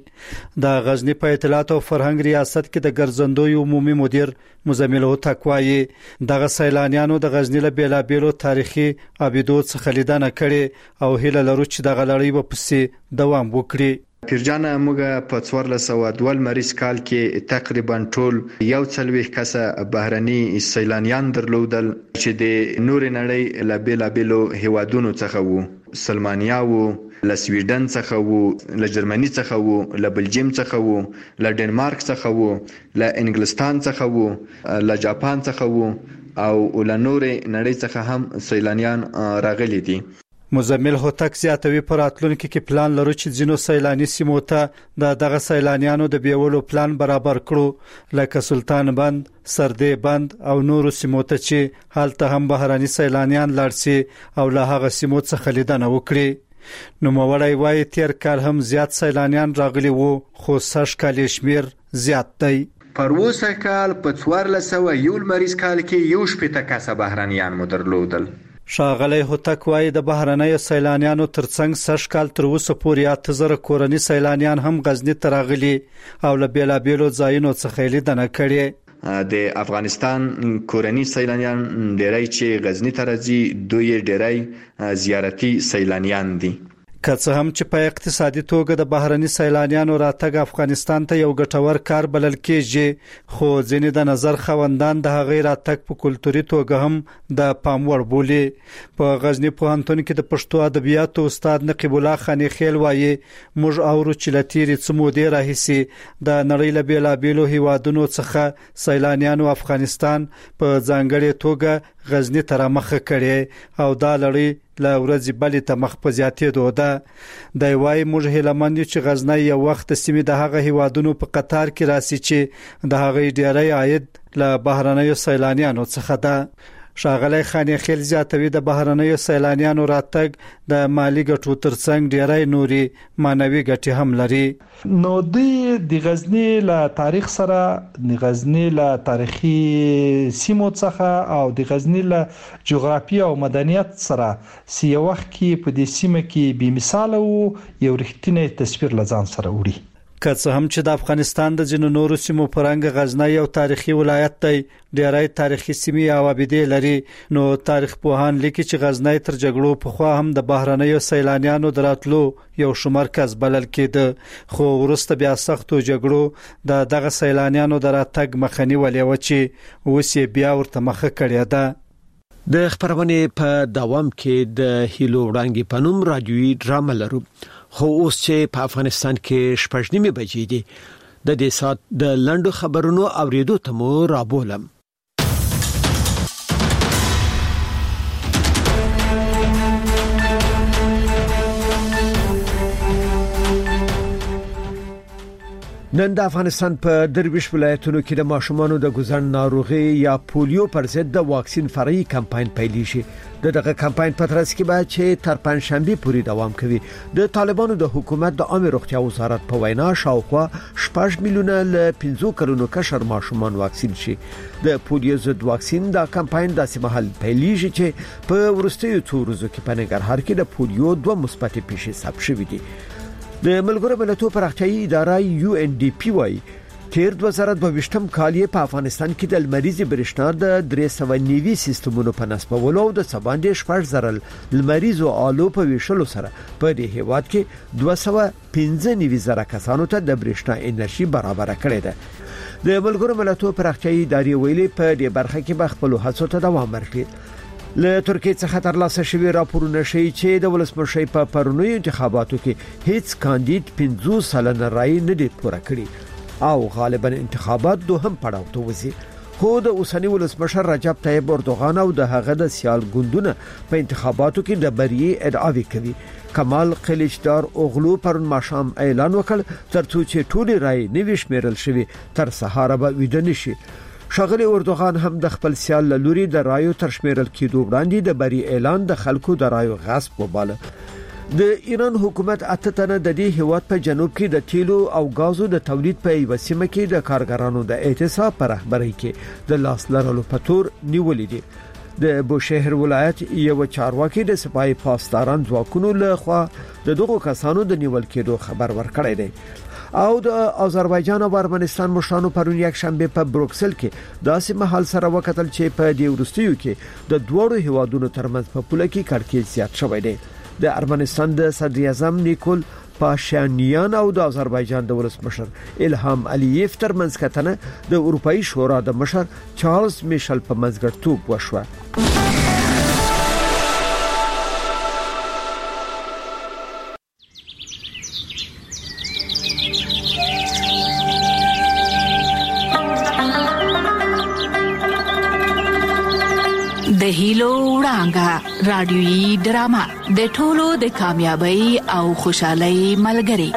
د غزنی په اطلاعات او فرهنګ ریاست کې د ګرځندوی عمومي مدیر مزمل هوتک وایي دغه سیلانیانو د غزنی له بیلابیلو تاریخي ابیدو څخه لیدنه کړي او هیله لرو چې دغه لړۍ به پسې دوام وکړي. پیرجانه موږ په 1402 مریض کال کې تقریبا ټول 140 کسه بهرني سیلانیان درلودل چې د نور نړۍ له بیلابیلو هیوادونو څخه وو. سلمانیا وو، له سویډن څخه وو، له جرمني څخه وو، له بلجیم څخه وو، له ډنمارک څخه وو، له انګلستان څخه وو، له جاپان څخه وو او له نور نړۍ څخه هم سیلانیان راغلي دي. مزمل هوتک زیاتوي پر راتلونکي کې پلان لرو چې ځینو سیلاني سیمو ته دغه سیلانیانو د بیولو پلان برابر کړو، لکه سلطان بند، سردې بند او نورو سیمو ته چې هلته هم بهراني سیلانیان لاړ شي او له هغه سیمو څخه لیدنه وکړي. نو موړی وایي تیر کال هم زیات سیلانیان راغلي وو، خو سږکال شمیر زیات دی. پر اوسه کال په 1401 مریض کال کې 1 کسه بهرنیان مدرلودل. ښاغلی هوتک وایي د بهرنیو سیلانیانو ترڅنګ سږکال تر اوسه پورې 8000 کورني سیلانیان هم غزنی ته راغلي او له بیلابیلو ځایونو څخه لیدنه کړې. د افغانستان کورني سیلانیان ډیری چې غزنی ته راځي دوی ډیری زیارتي سیلانیان دي. که څه هم چې په اقتصادي توګه د بهرني سیلانیانو راتګ افغانستان ته یو ګټور کار بلل کېږي، خو ځینې د نظر خوندان د هغې راتګ په کلتوري توګه هم د پام وړ بولي. په غزنی پوهنتون کې د پښتو ادبیاتو استاد نقیب الله خانی خیل وایي موږ اورو چې له تېرې څه مودې راهیسې د نړۍ له بیلابیلو هیوادونو څخه سیلانیانو افغانستان په ځانګړې توګه غزنی ته رامخه کړي او دا لړۍ له ورځې بلې ته مخ په زیاتېدو ده. دی وایي موږ هیلهمند یو چې غزنی یو وخت د سیمې د هغه هیوادونو په قطار کې راسي چې د هغې ډیری عاید له بهرنیو سیلانیانو څخه ده. ښاغلی خانی خیل زیاتوي د بهرنیو سیلانیانو راتګ د مالی ګټو ترڅنګ ډیری نوري مانوي ګټې هم لري. نو د غزنی له تاریخ سره، د غزنی له تاریخي سیمو څخه او د غزنی له جغرافیه او مدنیت سره یو وخت کې په دې سیمه کې بې مثاله وو، یو رښتینی تصویر لځان سره وړي. که څه هم چې د افغانستان د ځینو نورو سیمو پرنګ غزنی یو تاریخي ولایت دی، ډیری تاریخي سیمې او ابیدې لري، نو تاریخ پوهان لیکي چې غزنی تر جګړو پخوا هم د بهرنیو سیلانیانو دراتلو یو ښه مرکز بلل کېده، خو وروسته بیا سختو جګړو د دغه سیلانیانو د راتګ مخه نیولې وه چې اوس یې بیا ورته مخه کړې ده. د خبرونه په دوام کې د هیلو وړاندې پنوم رادیوي ډرامه لرو خو اوس چې په افغانستان کې 8:30 بجې دي د دې سات د لندو خبرونو اوریدو ته مو رابولم. نن د افغانستان په درویش ولایتونو کې د ماشومانو د ګوزن ناروغي یا پولیو پر ضد د واکسین فرعي کمپاین پیل شي. دغه کمپاین په ترڅ کې به چې تر پنځشنبه پورې دوام کوي. د طالبانو د حکومت د عامه روغتیا وزارت په وینا شاوخوا 6 میلیونه ل 15 کلونو کشر ماشومان واکسین شي. د پولیو ضد واکسین دا کمپاین د سیمهال پیلېږي چې په ورستیو څو ورځو کې په ننګرهار کې د پولیو 2 مثبت پیښې ثبت شوې دي. د ملګرو ملتونو پراختیايي اداره UNDP وايي تیر 2022م کال په افغانستان کې د لمریزي برېښنا د 390 سیستمونو په نصبولو او د 7.0 لمریزو آلو په ویشلو سره په دې هیواد کې 295 کسانو ته د برېښنا انرژي برابر کړې ده. د ملګرو ملتونو پراختیايي ادارې ویلي په دې برخه کې به خپل هڅو ته دوام ورکړي. له ترکیه څخه ترلاسه شوی راپورونه ښیي چې د ولسمشر په پرونی انتخاباتو کې هیڅ کاندید 50% رای نه دی پوره کړی او غالبا انتخابات دوهم پړاو ته وځي. خو د اوسنی ولسمشر رجب طیب اردوغان او د هغه د سیال ګوندونه په انتخاباتو کې د بری ادعاوې کوي. کمال قلیچدار اوغلو پرون ماښام اعلان وکړ ترڅو چې ټول رای نوي شمیرل شوي تر سهار به ویده نشي. شاغلی اردوغان هم د خپل سیال لوري د رایو تر شمیرل کېدو وړاندې د بری اعلان د خلکو د رایو غصب وباله. د ایران حکومت اتتنه د دې هیواد په جنوب کې د تیلو او غازو د تولید په یو سیمه کې د کارګرانو د اعتصاب پر رهبرۍ کې د لاس لرلو په تور نیولې دي. د بوشهر ولایت یو چارواکي د سپای پاسداران ځواکونو له خوا د دغو کسانو د نیول کېدو خبر ورکړی دی. او د آذربایجان او ارمنستان مشرانو پرون یک شنبه په بروکسل کې داسې محل سره وکتل چې په دې ورستیو کې د دوړو هیوادونو ترمنځ په پوله کې کړکېچ زیات شوی دی. د ارمنستان د صدر اعظم نیکول پاشانیان او د آذربایجان د ولسمشر الهام علییف ترمنځ کتنه د اروپאי شورا د مشر چارلز میشل په منځګړیتوب وشوه. د هیلو وړانګه رادیوي ډرامه د ټولو د کامیابی او خوشحالۍ ملګری.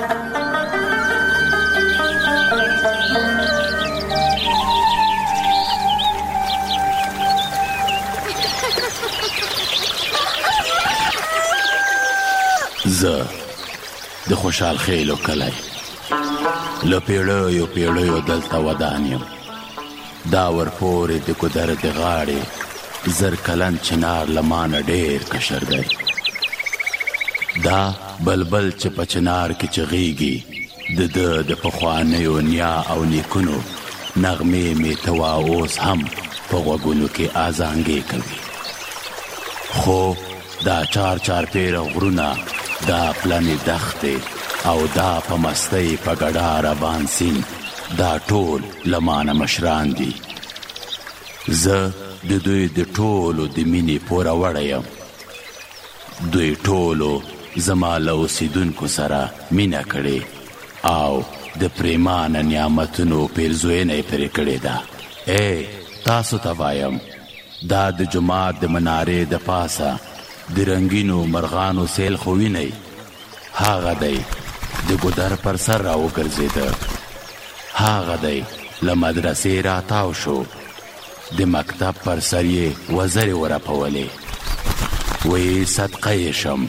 زه د خوشحال خیلو کلی له پیړیو دلته ودانیم. دا ورپورې د ګودر د غاړې زر کلن چنار لمانه ډیر کشر دی. دا بلبل چې په چنار کې چغیږي د پخوانیو نیا او نیکونو نغمې می توا اوس هم په غوږونو کې آزانګې کوي. خو دا چار پیر غرونه دا پلنې دښتې او دا په مستۍ په ګډا روان سیند دا ټول لمانه مشران دي. زه د دوی د ټولو د مینې پوره وړی یم. دوی ټولو زما له اوسیدونکو سره مینه کړې او د پریمانه نعمتونو پیرزوینه یې پرې کړې ده. تاسو ته وایم دا د جومات د منارې د پاسه د رنګینو مرغانو سیل خو وینئ. هغه دی د ګودر پر سر را وګرځېده. هغه دی له مدرسې راتاو شو. د مکتب پر سر یې وزرې ورپولې. وی صدقه یې شم.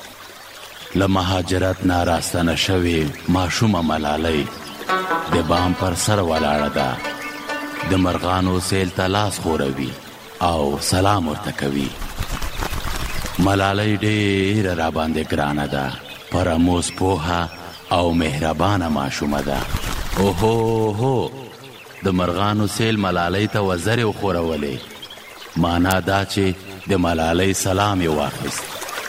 له مهاجرت نه راستنه شوې ماشومه ملالۍ د بام پر سر ولاړه ده. د مرغانو سیل ته لاس خوروي او سلام ورته کوي. ملالۍ ډېره راباندې ګرانه ده. پرموز پوهه او مهربانه ماشومه ده. اوهو د مرغانو سیل ملالۍ ته وزرې وخورولې. معنا دا چې د ملالۍ سلام یې واخیست.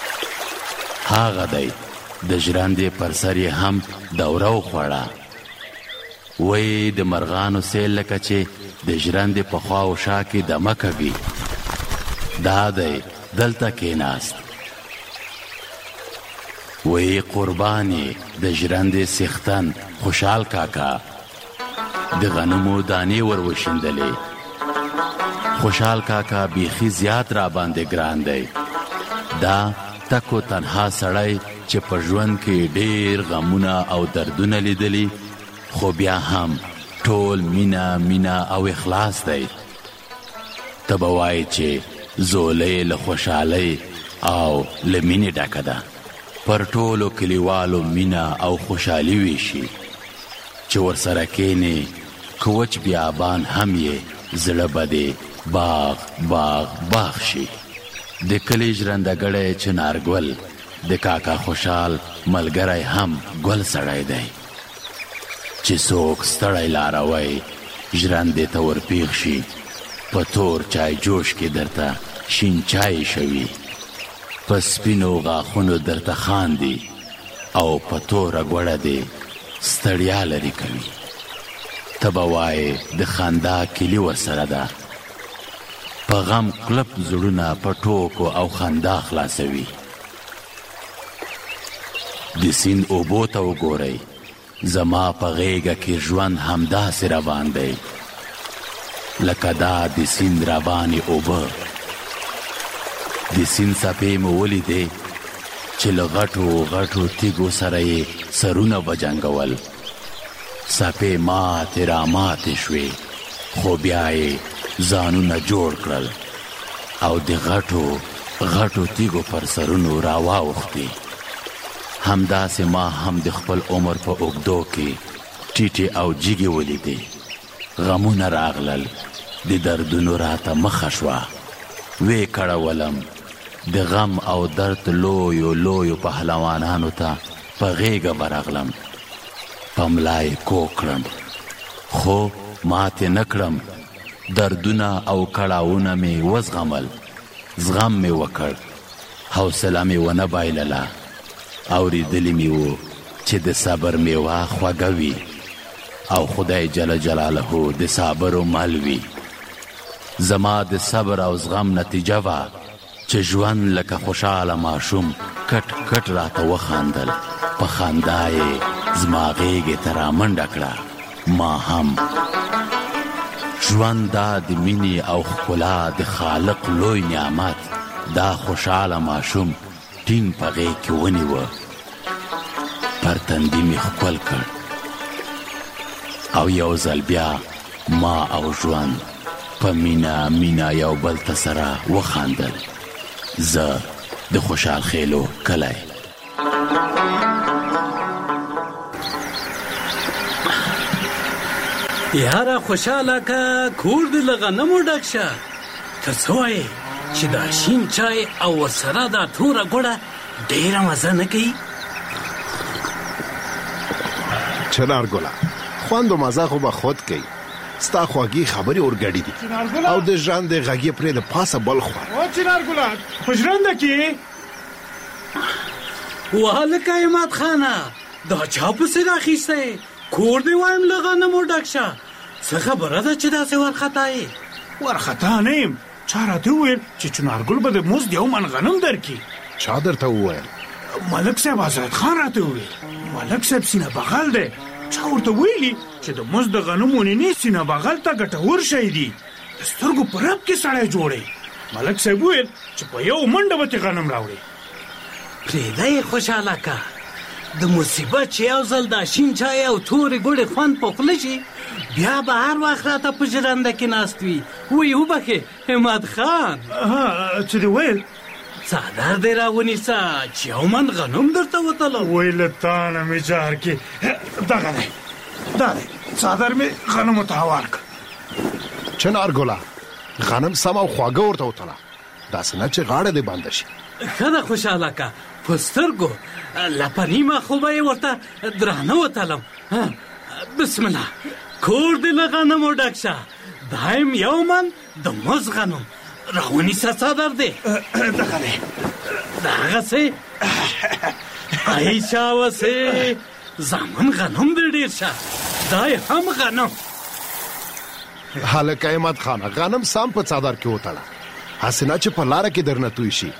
هغه دی د ژرندې پر سر یې هم دوره وخوړه. وی د مرغانو سیل لکه چې د ژرندې په خوا او شا کې دمه کوي. دا دی دلته کېناست. وی قرباني د ژرندې څښتن خوشحال کاکا د غنمو دانې ور وشیندلې. خوشحال کاکا بیخي زیات را باندې ګران دی. دا تکو تنها سړی چې په ژوند کې ډېر غمونه او دردونه لیدلی، خو بیا هم ټول مینه او اخلاص دی. ته به وایې چې زولۍ له خوشحالۍ او له مینې ډکه ده. پر ټولو کلیوالو مینه او خوشحالي ویشي چې ورسره کینې کوچ بیابان هم یې زړه به دې باغ شي. د کلي ژرندګړی چنارګل د کاکا خوشحال ملګری هم ګل سړی دی چې څوک ستړی لاروی ژرندې ته ورپیښ شي، په تور چای جوش کې درته شین چای شوي، په سپینو غاښونو درته خاندي او په توره ګوړه دې ستړیا لرې کوي. ته به وایې د خندا کلي ورسره ده. په غم کلپ زړونه په ټوکو او خندا خلاصوي. د سیند اوبو ته وګورئ، زما په غیږه کې ژوند همداسې روان دی لکه دا د سیند روانې اوبه. د سیند څپې مو ولیدې چې له غټو تیږو سره یې سرونه وجنګول. څپې ماتې راماتې شوې، خو بیا یې ځانونه جوړ کړل او د غټو تیږو پر سرونو راواوښتې. همداسې ما هم د خپل عمر په اوږدو کې ټیټې او جیږې ولیدې. غمونه راغلل، د دردونو راته مخه شوه. وې کړولم د غم او درد لویو پهلوانانو ته په غیږه ورغلم، په ملا یې کوږ کړم، خو ماتې نه کړم. دردونه او کړاوونه مې وزغمل، زغم مې وکړ، حوصله مې ونه بایلله. اورېدلی مې و چې د صبر میوه خوږه وي او خدای جل جلاله د صابرو مل وي. زما د صبر او زغم نتیجه وه چې ژوند لکه خوشحاله ماشوم کټ راته وخاندل. په خندا یې زما غیږې ته رامنډه کړه. ما هم ژوند دا د مینې او ښکلا د خالق لوی نعمت، دا خوشحاله ماشوم ټینګ په غیږ کې ونیوه، پر تندي مې ښکل کړ او یو ځل بیا ما او ژوند په مینه یو بل ته سره وخاندل. زه د خوشحال خیلو کلی. یاره خوشحاله که کور دې له غنمو ډک شه. ته څه وایې چې دا شین چای او ورسره دا توره ګوړه ډېره مزه نه کوي؟ چنارګله خوند و مزه خو به خود کوي، ستا خواږي خبرې اورګډې دي او د ژرندې غږ یې پرې د پاسه بل خوا. او چنارګله په ژرنده کې وهلکه عماد خانه دا چا پسې راخیستی؟ کور دې وایم له غنمو ډک شه. څه خبره ده چې داسې وارخطا یې؟ وارخطا نه یم، چا راته وویل چې چنارګل به د مزد یو من غنم درکړي. چا درته وویل؟ ملک صاحب حضرت خان راته وویل. ملک صاحب سینه بغل دی، چا ورته ویلي چې د مزد د غنمو نه سینه بغل ته ګټور شی دی، د سترګو په رب کې سړی جوړي. ملک صاحب وویل چې په یو منډه به غنم راوړي. پرېږده یې خوشحاله که د مصیبت چې یو ځل دا شین چای او تورې ګوړې خوند په خوله شي، بیا به هر وخت راته په ژرنده کې ناست وي. وایي وبخې عماد خان. څه دې ویل؟ څادر دې راونیسه چې یو من غنم درته وتلم. وایي له تا نه مې جار کې دغه دی، دا دی څادر مې غنمو ته هوار کړ. چنارګله غنم سم او خواږه ورته وتله، داسې نه چې غاړه دې بنده شي. ښه ده خوشحاله که په سترګو لپه نیمه خو به یې ورته درانه وتلم. بسم الله، کور دې له غنمو ډک شه. دایم یو من د مز غنم راونیسه څادر دی. دغه دی دغسې ای چاوسې زامن غنم دې ډېر شه، دا یې هم غنم. هلکه عماد خانه غنم سم په څادر کې وتړه حسنا چې په لار کې درنه توي شي.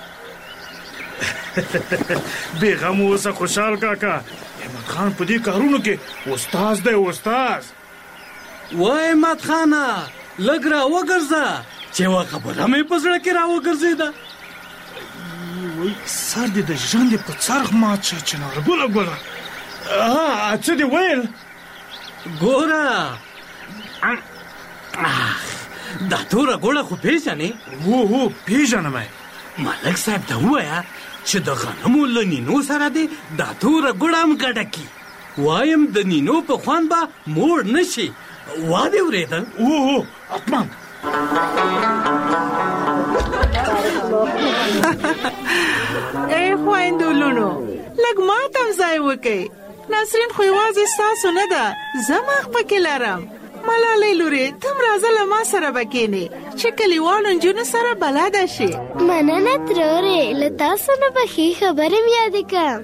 بیغم اوسه خوشحال کاکا، احمد خان په دې کارونو کې استاد دی. استاد وای احمد خانه لږ را وګرځه چې وا خبره مې په زړه کې را وګرځېده. وای سر دې د ژوند په څرخ مات شه چنار ګوله ګوله. څه دې ویل؟ ګوره دا توره ګوړه خو پیژنې؟ هو پیژنم. ملک صاحب ته ووایه چې د غنمو له نینو سره دې دا توره ګوړه هم ګډه کړي. وایم د نینو په خوان به موړ نه شي. وا دې اورېدل؟ هو حتما. ای خویندو لونو لږ ماتم ځای وکئ. نسرین خو یوازې ستاسو نه ده، زه مخ پکې لرم. ملالۍ لورې تم راځه له ما سره به کښېنې چې کلیوالو نجونو سره بلده شي. مننه ترورې، له تاسو نه به ښې خبرې مې یادې کړم.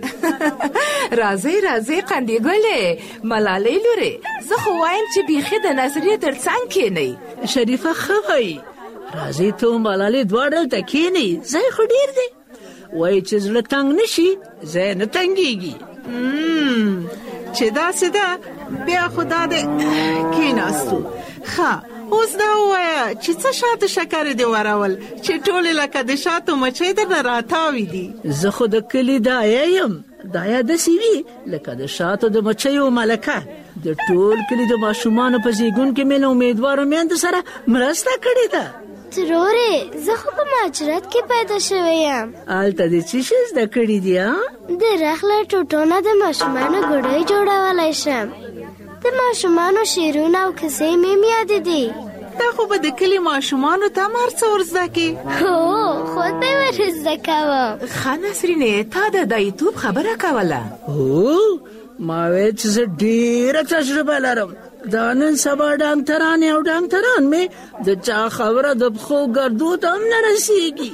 راځئ قندي ګلې. ملالۍ لورې زه خو وایم چې بیخي د نظریې تر څنګ کښېنئ. شریفه ښه وایي، راځئ ته ملالۍ دواړه دلته کښېنئ، ځای خو ډېر دی. وایي چې زړه تنګ نه شي ځای نه تنګېږي. چې داسې ده بیا خو دا دې کېناستو. ښه اوس دا ووایه چې څه شاتو شکرې دې ورول چې ټولې لکه د شاتو مچۍ درنه راتاوي دي. زه خو د کلي دایه یم. دایه داسې وي لکه د شاتو د مچیو ملکه. د ټول کلي د ماشومانو په زیږون کې مې له امیدوارو میندو سره مرسته کړې ده. ترورې زه خو په مهاجرت کې پیدا شوی یم. هلته دې څه شی زده کړي دي؟ د رخ له ټوټو نه د ماشومانو ګوډۍ جوړولی شم. د ماشومانو شعرونه او کیسې مې یادې دي. دا خو به د کلي ماشومانو ته هم هر څه ور زده کړي. هو خود به یې ور زده کوم. ښه نسرینې تا د دایتوب خبره کوله؟ هو ما ویل چې زه ډېره تجربه لرم. دا نن سبا ډاکټران او ډاکټران مې د چا خبره د پښو ګردو ته هم نه رسېږي.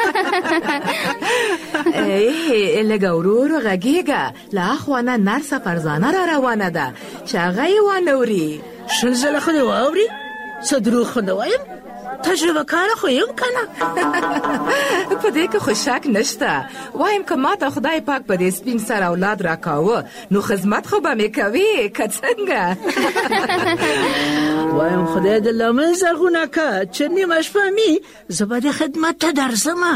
لږ ورو ورو غږېږه. له اخوا نه نرسه فرزانه را روانه ده چې هغه یې وانه اوري. 20 ځله خو دې واوري؟ څه دروغ خو نه وایم، تجربه کاره خو یم که نه. په دې کې خو شک نشته. وایم که ما ته خدای پاک په دې سپین سر اولاد راکاوه نو خدمت خو به مې کوي که څنګه. وایم خدای دې لمن زرغونه که چې نیمه شپه مې زه به دې خدمت ته درځمه.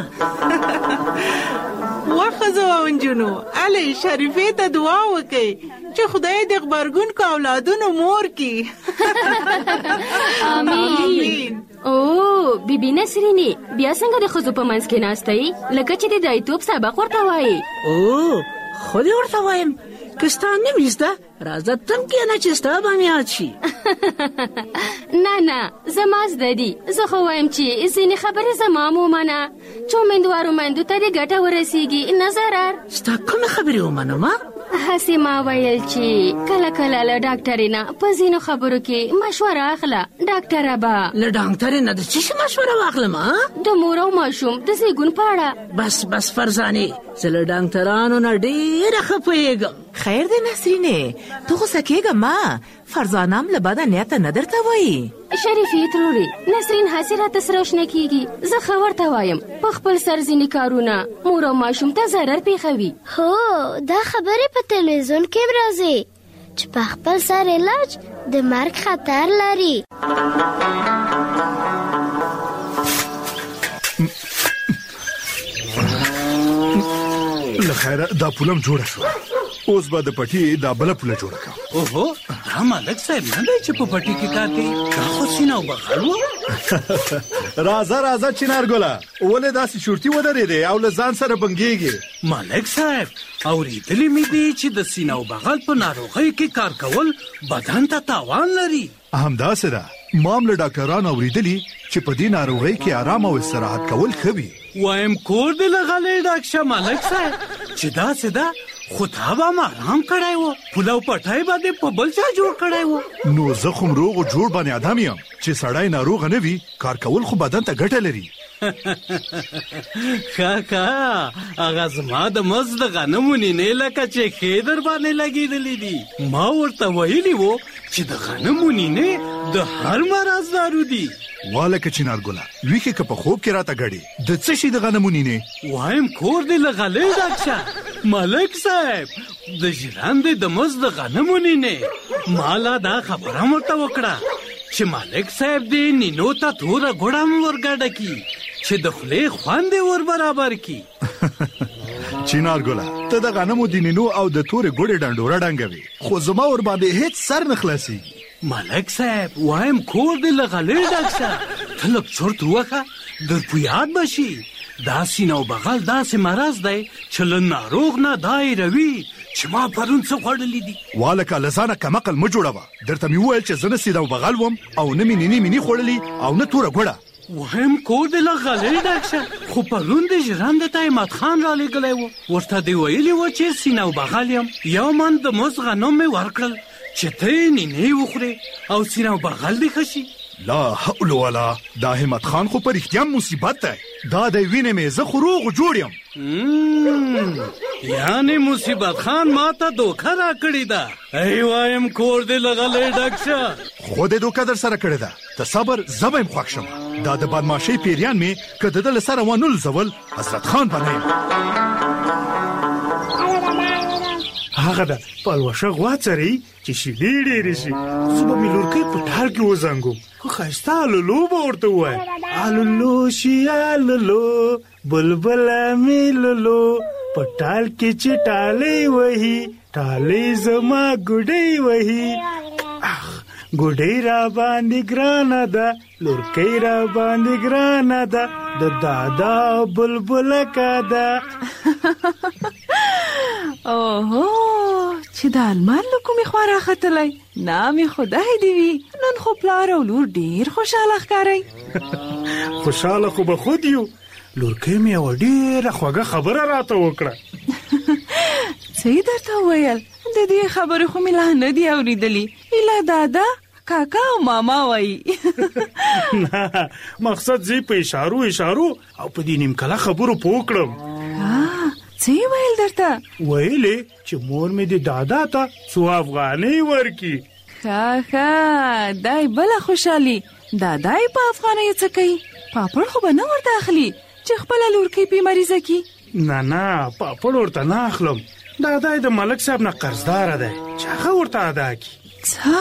وښځو او نجونو الې شریفې ته دعا وکئ چې خدای د غبرګونکو اولادونو مور کړي. آمین. او بیبي نسرینې بیا څنګه د ښځو په منځ کې ناستئ لکه چې د دایتوب سبق ورته وایي؟ او خو دې ورته وایم که ستا نه وي زده راځه تم کښېنه چې ستا به مې یاد شي. نه زما زده دي. زه خو وایم چې ځینې خبرې زما هم ومنه چې امیندوارو میندو ته دې ګټه ورسېږي نه ضرر. ستا کومې خبرې ومنم؟ هسې ما ویل چې کله کله له ډاکټرې نه په ځینو خبرو کې مشوره اخله. ډاکټره به له ډاکټرې نه د څه شي مشوره واخلم؟ د مور او ماشوم د زیږون په اړه. بس فرزانې زه له ډاکټرانو نه ډېره ښه پوهېږم. خیر دی نسرینې ته غوسه کېږه ما. فرزانه هم له بده نیته نه درته وایي. شریفې ترورې نسرین هسې راته سره وشنه کېږي. زه ښه ورته وایم په خپل سر ځینې کارونه مور او ماشوم ته ضرر پېښوي. هو دا خبرې په تلویزیون کې راځي چې په خپل سر علاج د مرګ خطر لري. لخیره دا پولم جوړه شو، اوس به د پټي دا بله پوله جوړه کړم. اوهو دا ملک صاحب نه دی چې په پټي کې کار کوي، دا خو سینه او بغل و. راځه چنار ګله ولې داسې شورتي ودرېدې او له ځان سره بنګېږې؟ ملک صاحب اورېدلې مې دي چې د سینه او بغل په ناروغۍ کې کار کول بدن ته تاوان لري. همداسې ده، ما هم له ډاکټرانو اورېدلي چې په دې ناروغۍ کې آرام او استراحت کول ښه وي. وایم کور دې لغلی ډاک شه ملک صاحب چې داسې ده خو تا به م آرام کړی و، پوله او پټی به دې په بل چا جوړ کړی و. نو زه خو روغ او جوړ باندې ادم یم چې سړی ناروغه نه وي کار کول خو بدن ته ګټه لري. کاکا هغه زما د مزد غنمونی نه لکه چې خیدر باندې لګېدلې دي. ما ورته ویلي وو چې د غنمونی نه د هر مرض دارو دي. والکه چنارګله ویکه که په خوب کې راته غړي د څه شي د غنمونی نه وایم کور دې لغلې ډاکشه ملک صاحب د ژرندې د مزد غنمونی نه مالا دا خبره ورته وکړه چې ملک صاحب دې نینو ته توره ګوړم ورګډه کی چې د خولې خوند ور برابر کی. چنارګله ته د غنمو د نینو او د تورې ګوړې ډنډوره ډنګوي خو زما ور باندې هیڅ سر نه خلاصيږي. ملک صاحب وایم کور دې لغلې ډاکشه ته لږ چورت وکړه در په یاد بشي دا سینه او بغل داسې مرض دی چې له ناروغ نه دایروي چې ما پرون څه خوړلي دي. والکه لزانه کمقل مه جوړوه درته مې وویل چې زه نه سینه او بغل وم او نه مې نینې خوړلي او نه توره ګوړه. وایم کور دې لغلې ډاکشه خو پرون دې ژرنده ته احمد خان را لېږلی و ورته دې ویلي و چې سینه او بغل یم یو من د مزد غنم مې ورکړل چې ته یې نینې وخورې او سینه او بغل دې ښه شي. لا حول ولا دا احمد خان خو په رښتیا مصیبت دی دا دی وینې مې زه خو روغ جوړ یم. یعنې مصیبت خان ما ته دوکه را کړې ده. ای وایم کور دې لغلی ډک شه خو دې دوکه در سره کړې ده ته صبر زه به یم خوښ شم دا د بدماشۍ پیریان مې که د ده له سره ونه لزول حضرت خان به نه یم. هغه ده پلوشه غوا څري چې شیدې ډېرې شي زه به مې لورکۍ په ټال کې وزنګوم خو ښایسته الولو به ورته ووایم الولو شي الولو بلبله مې لولو په ټال کې چې ټالۍ وهي ټالۍ زما ګوډۍ وهي ګوډۍ را باندې ګرانه ده لورکۍ را باندې ګرانه ده د دادا بلبله کا ده. اوهو چې د المار له کومې خوا راختلی نامې خدای دې وي نن خو پلار او لور ډېر خوشحاله ښکارئ. خوشحاله خو به خود یو لورکۍ مې یوه ډېره خوږه خبره راته وکړه. څه یې درته وویل؟ د دې خبرې خو مې لا نه دي اورېدلي ایله دادا کاکا او ماما وایي. نه مقصد زه په اشارو او په دې نیمکله خبرو پوه کړم. څه یې ویل درته؟ ویلې چې مور مې د دادا ته څو افغانۍ ورکړي. ښه دای بله خوشحالي دادا یې په افغانیو څه کوي؟ پاپړ خو به نه ورته اخلي چې خپله لورکۍ پې مریضه کي؟ نه پاپړ ورته نه اخلم دادا یې د ملک صاحب نه قرضداره دی چې هغه ورته ادا کړي. څه؟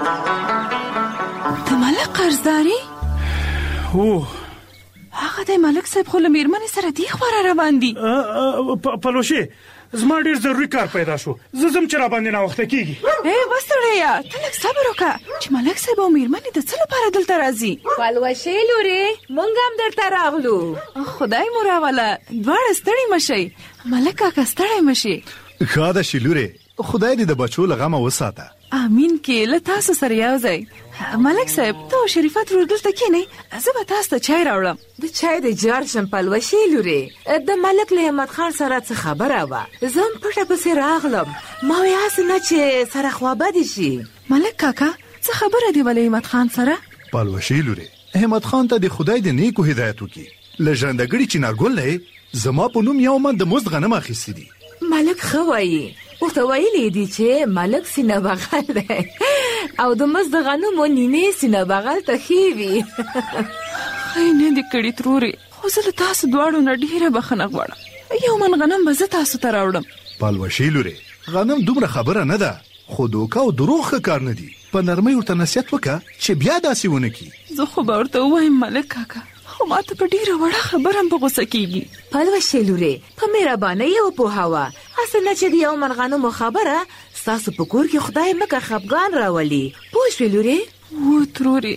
د ملک قرضداري؟ هو هغه د ملک صاحب خو له میرمنې سره دی خوا را روان دي. پلوشې زما ډېر ضروري کار پیدا شو زه ځم چې را باندې ناوخته کېږي. وستړیه ته لږ صبر وکړه چې ملک صاحب او میرمنې د څه لپاره دلته راځي. پلوشې لورې موږ هم درته راغلو. خدای مو راوله دواړه ستړي مشئ ملک کاکا ستړی مشي. ښه ده چې لورې خدای دې د بچو له غمه وساته. امین کې له تاسو سره یو ځای. ملک صاحب ته شریفت ورور دلته کېنئ زه به تاسو ته چای راوړم. د چای د جار شم پلوشې لورې د ملک له احمد خان سره څه خبره وه زه هم پټه پسې راغلم ما وې هسې نه چې سره خوابدې شي. ملک کاکا څه خبره دی له احمد خان سره؟ پلوشې لورې احمد خان ته د خدای د نیکو هدایت وکړي له ژرندګړي چنارګل نه زما په نوم یو من د مزد غنم اخیستي دي. ملک ښه وایي ورته ویلي دي چې ملک سینه بغل دی او د مزد غنمو نینې سینه بغل ته ښې وي. ښه نه دي کړي ترورې خو زه له تاسو دواړو نه ډېره بخښنه غواړم یو من غنم به زه تاسو ته راوړم. پلوشې لورې غنم دومره خبره نه ده خو دوکه او دروغ ښه کار نه دي په نرمۍ ورته نصیحت وکړه چې بیا داسې ونه کړي. زه خو به ورته ووایم ملک کاکا خو ما ته په ډېره وړه خبره هم په غوسه کېږي. پلوشې لورې په مهربانۍ یې وپوهوه هسې نه چې د یو من غنمو خبره ستاسو په کور کې خدای مکه خفګان راولي پوه شوې لورې؟ و ترورې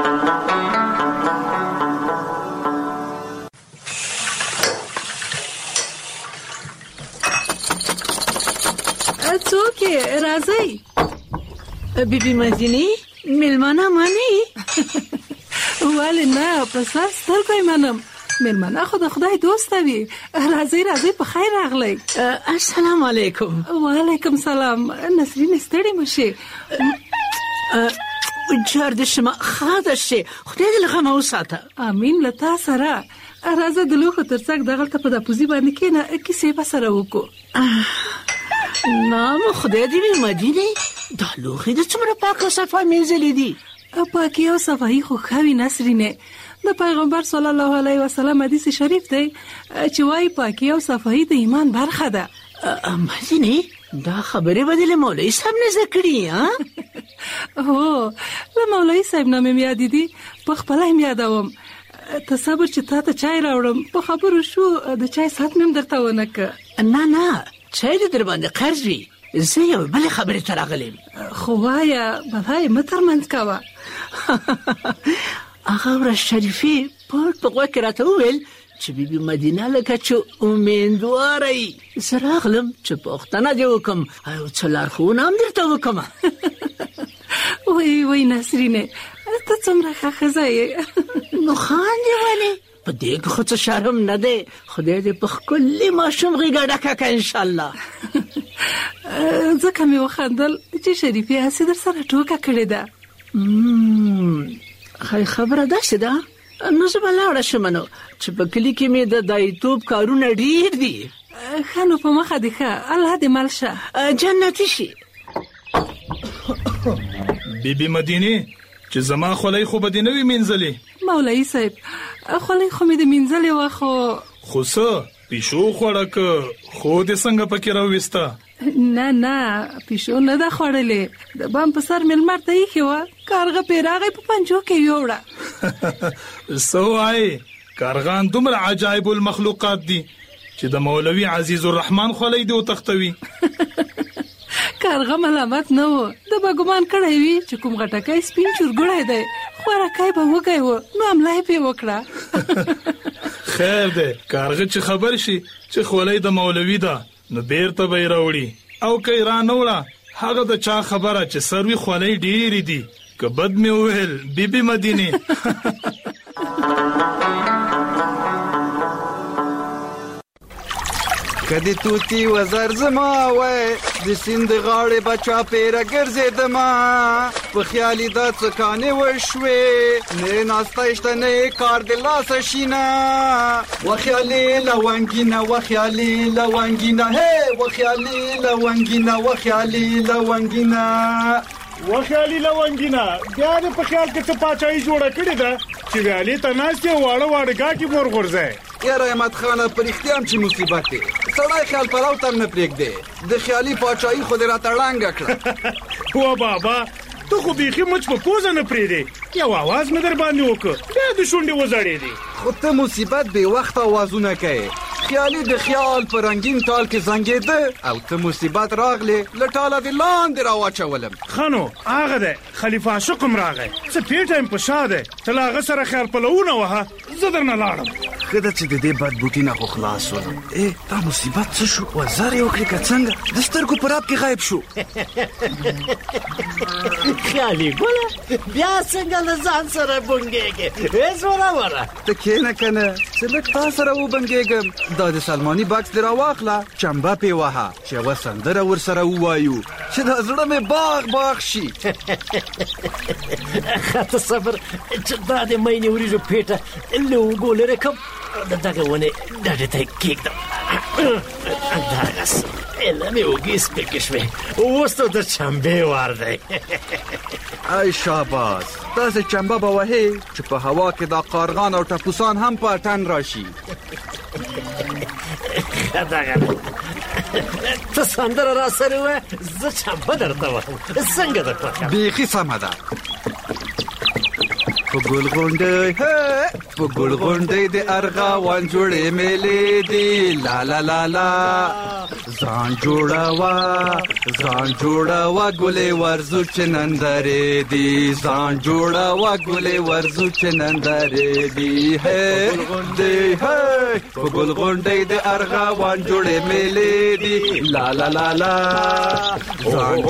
څوک یې راځئ بیبي مدینې مېلمانه منې؟ ولې نه په سر سترګو یې منم مېلمانه خو د خدای دوسته وي. راځئ په خیر راغلی. السلام علیکم. وعلیکم سلام. نسرین ستړې مه شې جار د شما خاطر شي خدای دې له غمه وساته. امین له تا سره. راځه د لوښو تر څنګ دغلته په داپوزي باندې کېنه کیسې به سره وکړو. نام خدای دې وي مدینه دا لوښي د څومره پاکه صفا مینځلې دي. پاکي او صفایي خو ښه وي نسرینه. د پیغمبر صلی الله علیه وسلم حدیث شریف دی چې وايي پاکي او صفایي د ایمان برخه ده. مدینه دا خبره به د مولوي صاحب نه ذکرې ها؟ هو د مولوي صاحب نه مې یاد دي په خپل هم یادوم. تصور چې تا ته چای راوړم په خبرو شو د چای سات مې درته ونک. نه چای دې در باندې قرض وي. زه یو بل خبره تر راغلم. خو وایا بلای مترمنځ کاوه. هغه ورځ شریفي په غوږ کې راته وویل چې بیبي مدینه لکه چې امیندواره یې. زه راغلم چې پوښتنه دې وکړم او څه لارښوونه هم درته وکړم. وای نسرینه ته څومره ښه ښځه یې. نو خاندې ولې؟ په دې کې خو څه شرم نه دی. خدای دې په ښکلي ماشوم غېږه ډکه کړه انشاءالله. ځکه مې وخندل چې شریفې هسې در سره ټوکه کړې ده. خبره داسې ده. نو زه به لاړه شم نو چې په کلي کې مې د دایتوب کارونه ډېر دي. ښه نو په مخه دې ښه. الله دې مل شه. جنتي شي. بیبي مدینه چې زما خولۍ خو به دې نه وي مینځلې. مولوي صاحب خولۍ خو مې د مینځلې وه خو څه پیشو خوړه که خو دې څنګه پکې راوویسته؟ نه پیشو نه ده خوړلې. د بام په سر مې لمر ته ایښې وه. کارغه پرې راغی په پنجو کې یوړه. څه وایې؟ کارغان دومره عجایب المخلوقات دي چې د مولوي عزیز الرحمن خولۍ دې وتښتوي. کارغه ملامت نه و. د به ګمان کړی وي چې کوم غټکی سپین چورګوړی دی. خوراکی به وږی و نو حمله یې پرې وکړه. خیر دی کارغه چې خبر شي چې خولۍ د مولوي ده نو بیرته به یې راوړي او که یې را نه وړه هغه د چا خبره چې سروي خولۍ ډېرې دي. که بد مې وویل بیبي مدینه. کدی توتی وزر زما وای د سیند غاړې بچا پیره ګرځېدما په خیالي دا څکانې وشوې نه ناستایشته نه کار د لاسه شینه وخیالي لونګینه وخیالي لونګینه هی وخیالي لونګینه وخیالي لونګینه وخیالي لونګینه بیا دې په خیال کې ته پاچاهي جوړه کړې ده چې ویالې ته ناستې واړه واړه ګاکې مور غورځي. یاره احمد خانه پر اختیام چې مصیبت دی سړی خیال پلاو تر نه پرېږدي. د خیالي پاچاهي خو دې راته ړنګه کړه. و بابا ته خو بیخي مچ په پوزه نه پرېږدې. یو اواز مې در باندې وکړ بیا د شونډې وزړېدې. خو ته مصیبت بې وخته اوازونه کوې. خیالي د خیال په رنګین ټال کې زنګېده او ته مصیبت راغلې له ټاله دې لاندې راواچولم. ښه نو هغه دی خلیفه عاشق هم راغی. څه پیټه یم په شا دی ته له هغه سره خیال پلوونه وهه زه درنه لاړم. ښه ده چې د دې بد بوټي نه خو خلاص شولم. دا مصیبت څه شو؟ وزر یې وکړې که څنګه د سترګو په راب کې غایب شو. خیالي ګله بیا څنګه له ځان سره بونګېږې؟ زوروره ته کښېنه که نه چې لږ تا سره وبنګېږم. دا د سلماني بکس دې راواخله چمبه پې وهه چې یوه سندره ورسره ووایو چې دا زړه مې باغ شي. ښه صبر چې دا د مینې وریژو پیټه له اوږو لرې کړم د دغه ونې ډډې ته یې کېږدم. دغسې ایله مې اوږې سپکې شوې اوس نو د چمبې وار دی. ای شاباس داسې چمبه به وهې چې په هوا کې دا قارغان او ټپوسان هم په اتن راشي. ته سندره را سره وه زه چمبه درته وهم څنګه ده خوښه؟ بیخي سمه ده. په ګل غونډۍ د ارغوان جوړې میلې دي لا لا لا لا ځان جوړه ګلې ورزو چې نندرې دي ځان جوړه ګلې ورزو چې نندرې دي په ګل غونډۍ د ارغوان جوړې میلې دي لا لا لا لا ځان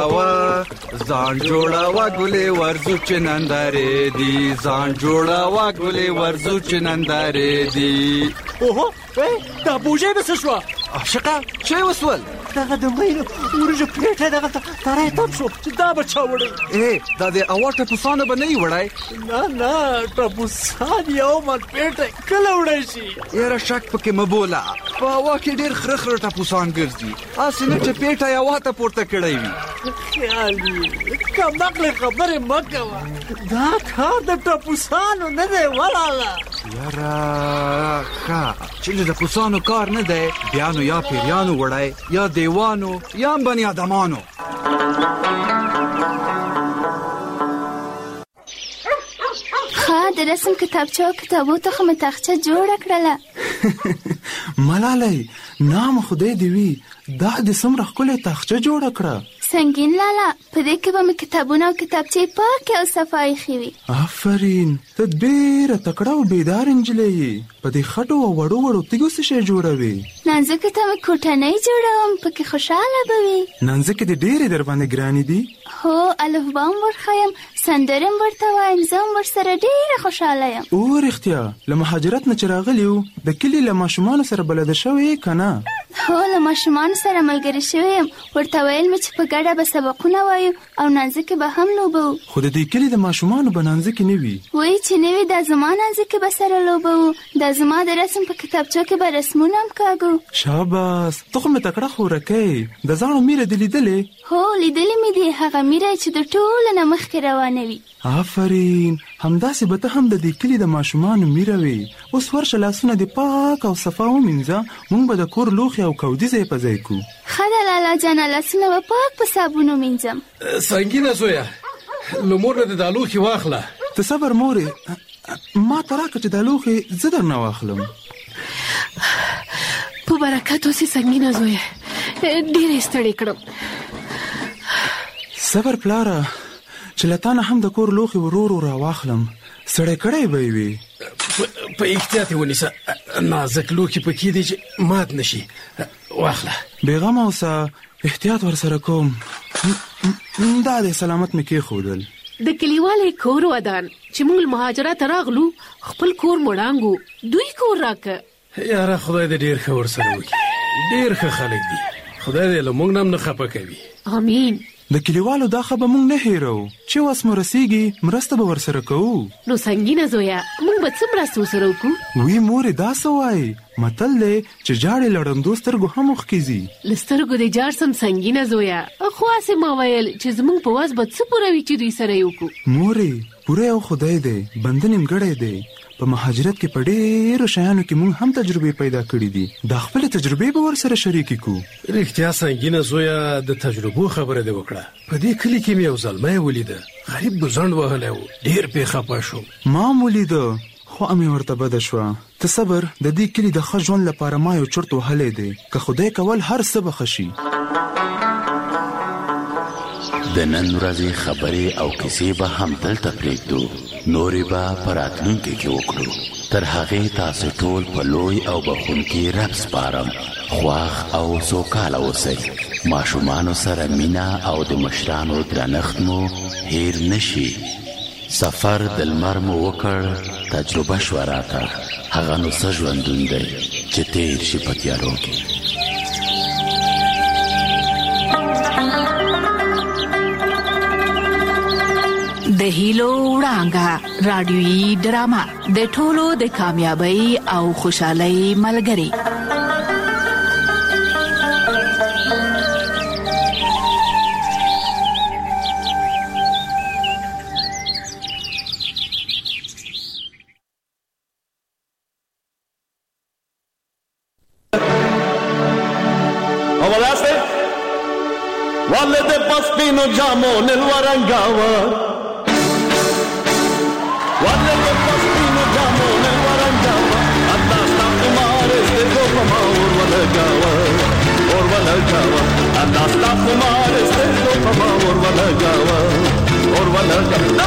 جوړه ګلې ورزو چې نندرې دي ځان جوړه ګلې ورزو چې نندرې دي. اوهو دا بوجه به څه شوه؟ عاشقه چی وسول؟ دغه د مینو ورجو پلیټه دغه تارای تم شو چې دا بچا وړي دا د اواټه پوسانه به نه وړای نه ټپوسان یو من پلیټه کله وړای شي یاره شک پکې مبولا په هوا کې ډېر خرخره ټپوسان ګرځي اسنه چې پلیټه یو واته پورته کړی وي خیالي کوم نقل خبره مکه دا کار د ټپوسانو نه دی ولاله یاره کا چې د ټپوسانو کار نه دی بیا نو یا پیریانو وړای یا دیوانو یا بنی آدمانو د رسم کتابچه او کتابو ته خو مې تاخچه جوړه کړله ملالۍ نام خدای دی وي دا د څومره ښکلې تاخچه جوړه کړه سنگین لالا په دې کې به مې کتابونه او کتابچې پاکې او صفا ایښې وي آفرین ته ډېره تکړه او بیدار نجلۍ یې په دې خټو او وړو وړو تیږو څه شی جوړوې نانځکې ته مې کوټنۍ جوړوم پکې خوشحاله به وي نانځکې دې ډېرې در باندې ګرانې دي هو الفبا هم ورښیم سندرې هم ورته وایم زه هم ورسره ډېره خوشحاله یم او رښتیا له مهاجرت نه چې راغلي یو د کلي له ماشومانو سره بلده شوې که نه هو له ماشومانو سره ملګرې شوې یم ورته ویل مې چې په ګډه به سبقونه وایو او نانځکې به هم لوبو خو د دې کلي د ماشومانو به نانځکې نه وي وایي چې نه وي دا زما نانځکې به سره لوبو دا زما د رسم په کتابچو کې به رسمونه هم کاږو شاباس ته خو مې تکړه خورکۍ د زاڼو میره دې لیدلې هو لیدلې مې دي هغه میره چې د ټولو نه مخکې روانه وي آفرین همداسې به ته هم د دې کلي د ماشومانو میره وې اوس ورشه لاسونه دې پاک او صفا ومینځه موږ به د کور لوښي او کودي ځای په ځای کړو ښه ده لالا جانه لاسونه به پاک په صابون ومینځم سنګینه زویه له مور نه د دا لوښي واخله ته صبر مورې ما ته راکړه چې دا لوښي زه درنه واخلم په برکت اوسې سنګینه زویه ډېرې ستړې کړم صبر پلاره چې له تا نه هم د کور لوښي ورو ورو راواخلم سړی کړی به یې وي په احتیاط یې ونیسه نازک لوښي پکې دي چې مات نه شي واخله بېغمه اوسه احتیاط ورسره کوم دا دی سلامت مې کېښودل د کلیوالې کور ودان چې موږ مهاجرت راغلو خپل کور مړانګو دوی کور راکه یاره خدای دې ډېر ښه ورسره وکړي ډېر ښه خلک دي خدای دې له موږ نه هم نه خفه کوي امین د کلیوالو دا خبره موږ نه هیرو چې وس مو رسیږي مرسته به ورسره کوو نو سنګینه زویا موږ به څه مرسته ورسره وکړو وی مورې دا څه وایي متل دی چې جاړې لړندو سترګو هم اوښکې له سترګو دې جاړ سم سنګینه زویا خو هسې ما ویل چې زموږ په وس به څه پوره وي چې دوی سره یې وکړو مورې پوره یو خدای دی بنده نیمګړی دی په مهاجرت کې په ډېرو شیانو کې موږ هم تجربې پیدا کړې دي دا خپلې تجربې به ورسره شریکې کړو رښتیا سنګینه زویه د تجربو خبره دې وکړه په دې کلي کې مې یو زلمی ولیده غریب ګوزڼ وهلی و ډېر پې خفه شوم ما هم ولیده خو امې ورته بده شوه ته صبر د دې کلي د ښه ژوند لپاره ما یو چرت وهلی دی که خدای کول هر څه به ښه شي د نن ورځې خبرې او کیسې به هم دلته پرېږدو نورې به په راتلونکي کې وکړو تر هغې تاسو ټول په لوی او بخښونکي رب سپارم خواښ او سوکاله اوسئ ماشومانو سره مینه او د مشرانو درنښت مو هیر نشي سفر د لمر مو وکړ تجربه شوه راته هغه نو څه ژوندون دی چې تیر شي په تیارو کې د هیلو وړانګه رادیويي ډرامه د ټولو د کامیابی او خوشحالۍ ملګری والد پسپینو جامو نل ورنگاوا والد پسپینو جامو نل ورنگاوا اللہ ستا کمار سے دو پما اور ولگاوا اللہ ستا کمار سے دو پما اور ولگاوا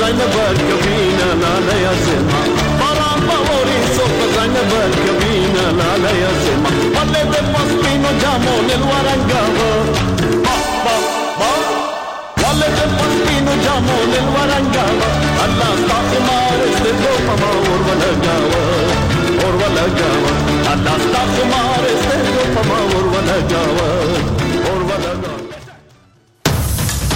زینبر کبینه لاله زما باران باوری سوق زینبر کبینه لاله زما ولی به پسپینو جامون الورنگاو